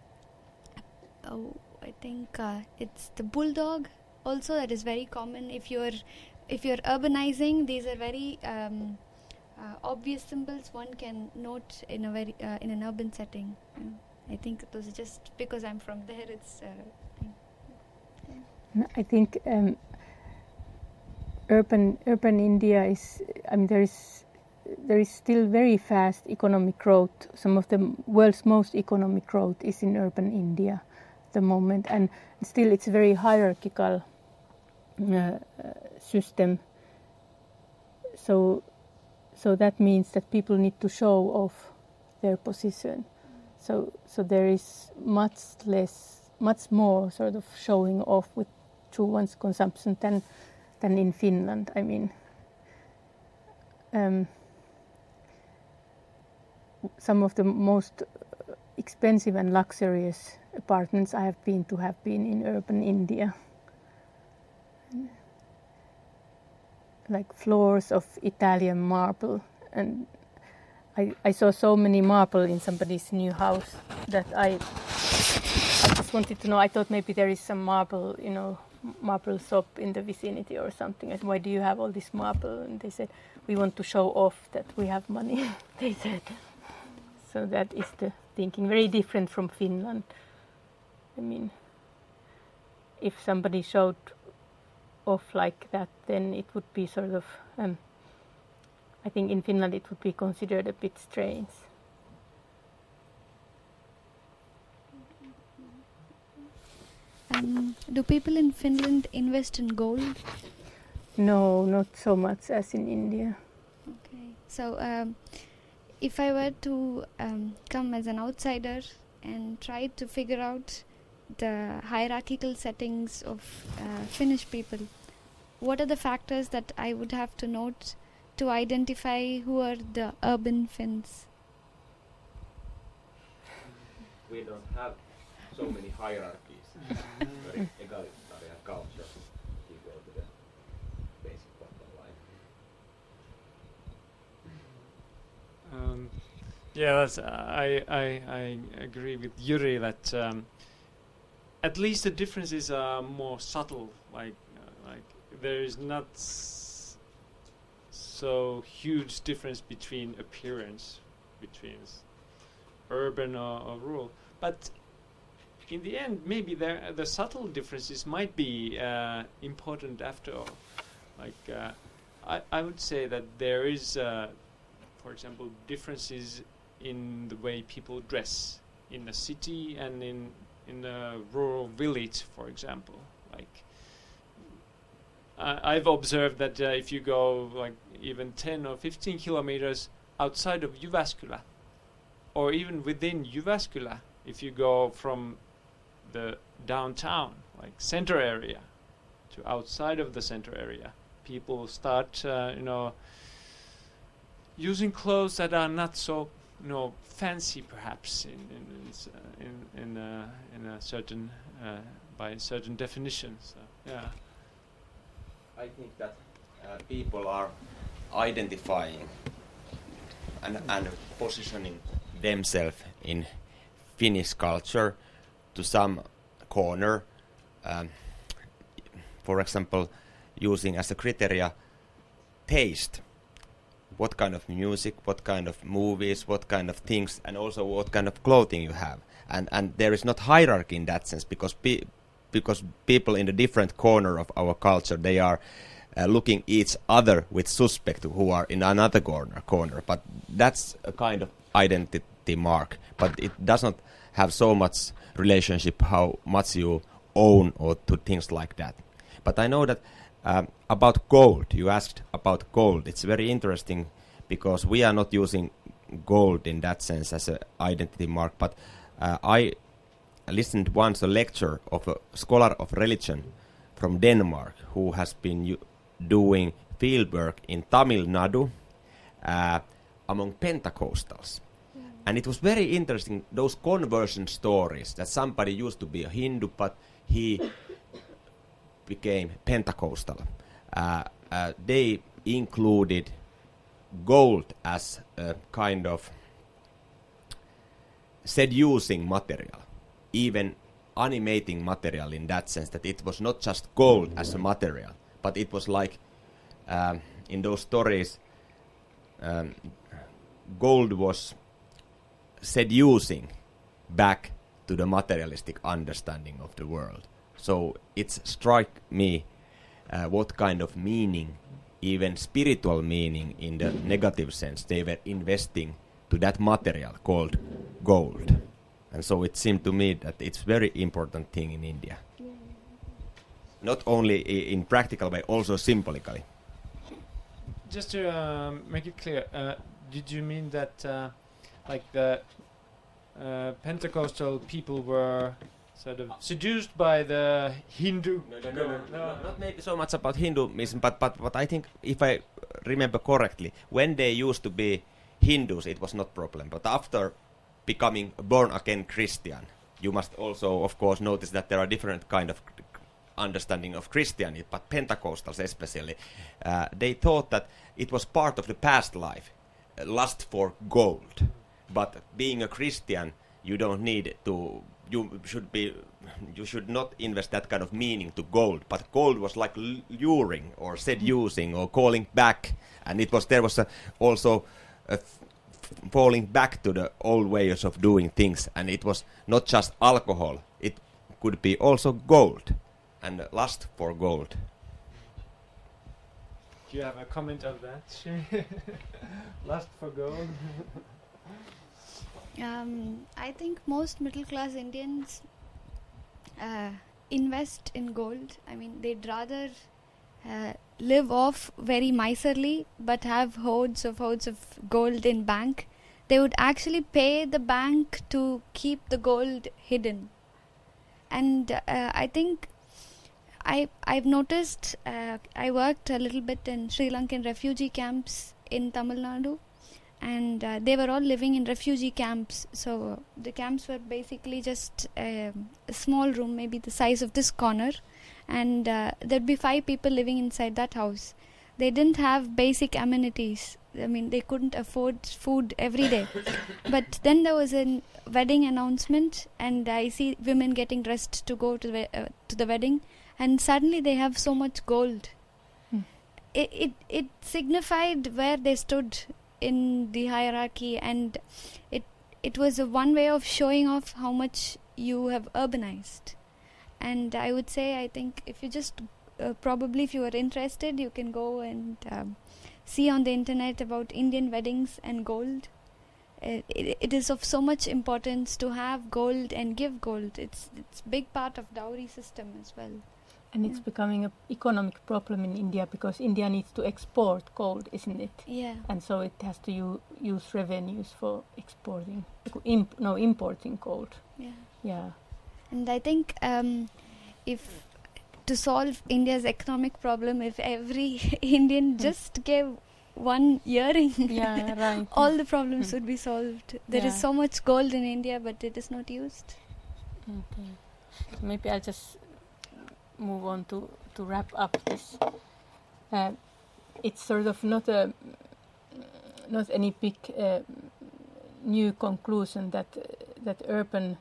I think it's the bulldog also that is very common. If you're urbanizing, these are very obvious symbols one can note in a very in an urban setting. I think it was just because I'm from there. It's. I think urban India is. I mean, there is still very fast economic growth. Some of the world's most economic growth is in urban India at the moment, and still it's a very hierarchical system. So that means that people need to show off their position. So there is much more sort of showing off through one's consumption than in Finland. I mean, some of the most expensive and luxurious apartments I have been in urban India. Like floors of Italian marble, and I saw so many marble in somebody's new house that I just wanted to know. I thought maybe there is some marble shop in the vicinity or something. I said, why do you have all this marble? And they said, we want to show off that we have money. They said. So that is the thinking. Very different from Finland. I mean, if somebody showed off like that, then it would be sort of. I think in Finland it would be considered a bit strange. Do people in Finland invest in gold? No, not so much as in India. Okay. So if I were to come as an outsider and try to figure out the hierarchical settings of Finnish people, what are the factors that I would have to note to identify who are the urban Finns? We don't have so many hierarchies. Very egalitarian culture. You go to the basic bottom line. I agree with Yuri that at least the differences are more subtle. Like there is not so huge difference between appearance between urban or rural, but in the end maybe the subtle differences might be important after all. Like I would say that there is for example differences in the way people dress in the city and in a rural village, for example. Like I've observed that if you go like even 10 or 15 kilometers outside of Jyväskylä, or even within Jyväskylä, if you go from the downtown, like center area, to outside of the center area, people start, using clothes that are not so, fancy, perhaps in a certain by a certain definition. So yeah. I think that people are identifying and positioning themselves in Finnish culture to some corner. For example, using as a criteria taste. What kind of music, what kind of movies, what kind of things, and also what kind of clothing you have. And there is not hierarchy in that sense, because people in the different corner of our culture, they are looking each other with suspect who are in another corner. But that's a kind of identity mark. But it does not have so much relationship how much you own or to things like that. But I know that about gold, you asked about gold. It's very interesting because we are not using gold in that sense as an identity mark. But I listened once a lecture of a scholar of religion from Denmark who has been doing field work in Tamil Nadu among Pentecostals. Yeah. And it was very interesting, those conversion stories, that somebody used to be a Hindu, but he became Pentecostal. They included gold as a kind of seducing material, even animating material, in that sense that it was not just gold as a material, but it was like in those stories gold was seducing back to the materialistic understanding of the world. So it struck me what kind of meaning, even spiritual meaning in the negative sense, they were investing to that material called gold. And so it seemed to me that it's very important thing in India. Not only in practical way, also symbolically. Just to make it clear, did you mean that like the Pentecostal people were sort of seduced by the Hindu? No, not maybe so much about Hinduism, but I think, if I remember correctly, when they used to be Hindus, it was not problem. But after becoming a born-again Christian, you must also, of course, notice that there are different kind of understanding of Christianity, but Pentecostals especially, they thought that it was part of the past life, lust for gold. But being a Christian, you don't need to. You should not invest that kind of meaning to gold. But gold was like luring or seducing or calling back, and there was also falling back to the old ways of doing things. And it was not just alcohol; it could be also gold and lust for gold. Do you have a comment on that? Lust for gold. I think most middle class Indians invest in gold. I mean, they'd rather live off very miserly but have hordes of gold in bank. They would actually pay the bank to keep the gold hidden. And I think I've noticed, I worked a little bit in Sri Lankan refugee camps in Tamil Nadu, and they were all living in refugee camps. So the camps were basically just a small room, maybe the size of this corner, and there'd be 5 people living inside that house. They didn't have basic amenities. I mean, they couldn't afford food every day. But then there was a wedding announcement, and I see women getting dressed to go to the wedding, and suddenly they have so much gold. It signified where they stood in the hierarchy, and it was a one way of showing off how much you have urbanized. And I would say, I think if you just probably if you are interested, you can go and see on the internet about Indian weddings and gold. It is of so much importance to have gold and give gold. It's big part of dowry system as well. And it's becoming an economic problem in India because India needs to export gold, isn't it? Yeah. And so it has to use revenues for exporting, importing gold. Yeah. Yeah. And I think if to solve India's economic problem, if every Indian just gave one earring, right. all the problems would be solved. There is so much gold in India, but it is not used. Okay. Maybe I'll just move on to wrap up this. It's sort of not any big new conclusion that urban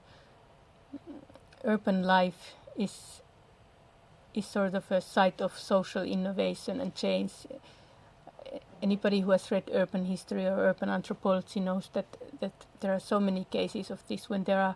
life is sort of a site of social innovation and change. Anybody who has read urban history or urban anthropology knows that there are so many cases of this when there are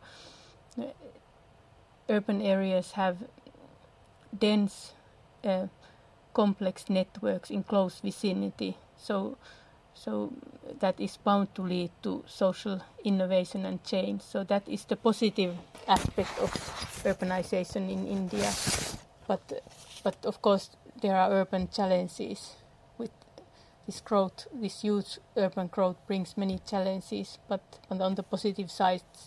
urban areas have dense, complex networks in close vicinity. So that is bound to lead to social innovation and change. So that is the positive aspect of urbanization in India. But of course there are urban challenges with this growth. This huge urban growth brings many challenges. But on the positive sides,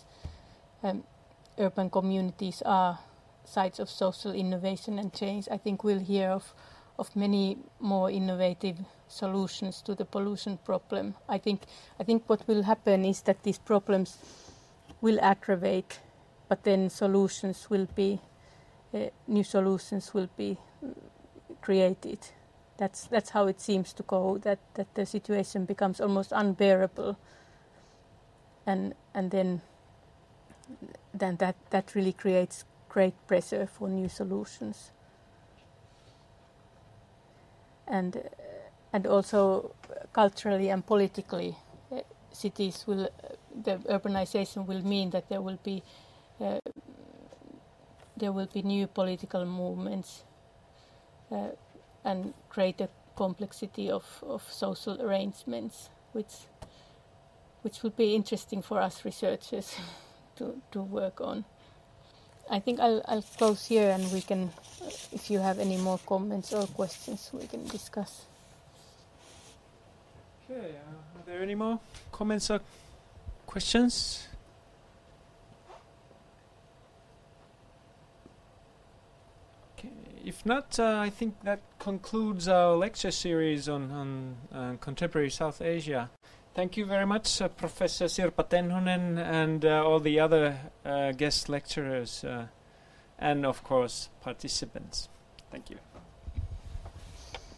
urban communities are sites of social innovation and change. I think we'll hear of many more innovative solutions to the pollution problem. I think what will happen is that these problems will aggravate, but then new solutions will be created. That's how it seems to go. That the situation becomes almost unbearable, and then that really creates great pressure for new solutions. And also culturally and politically, the urbanization will mean that there will be new political movements and greater complexity of social arrangements, which will be interesting for us researchers to work on. I think I'll close here, and we can, if you have any more comments or questions, we can discuss. Okay, are there any more comments or questions? Okay, if not, I think that concludes our lecture series on contemporary South Asia. Thank you very much, Professor Sirpa Tenhonen, and all the other guest lecturers, and of course participants. Thank you.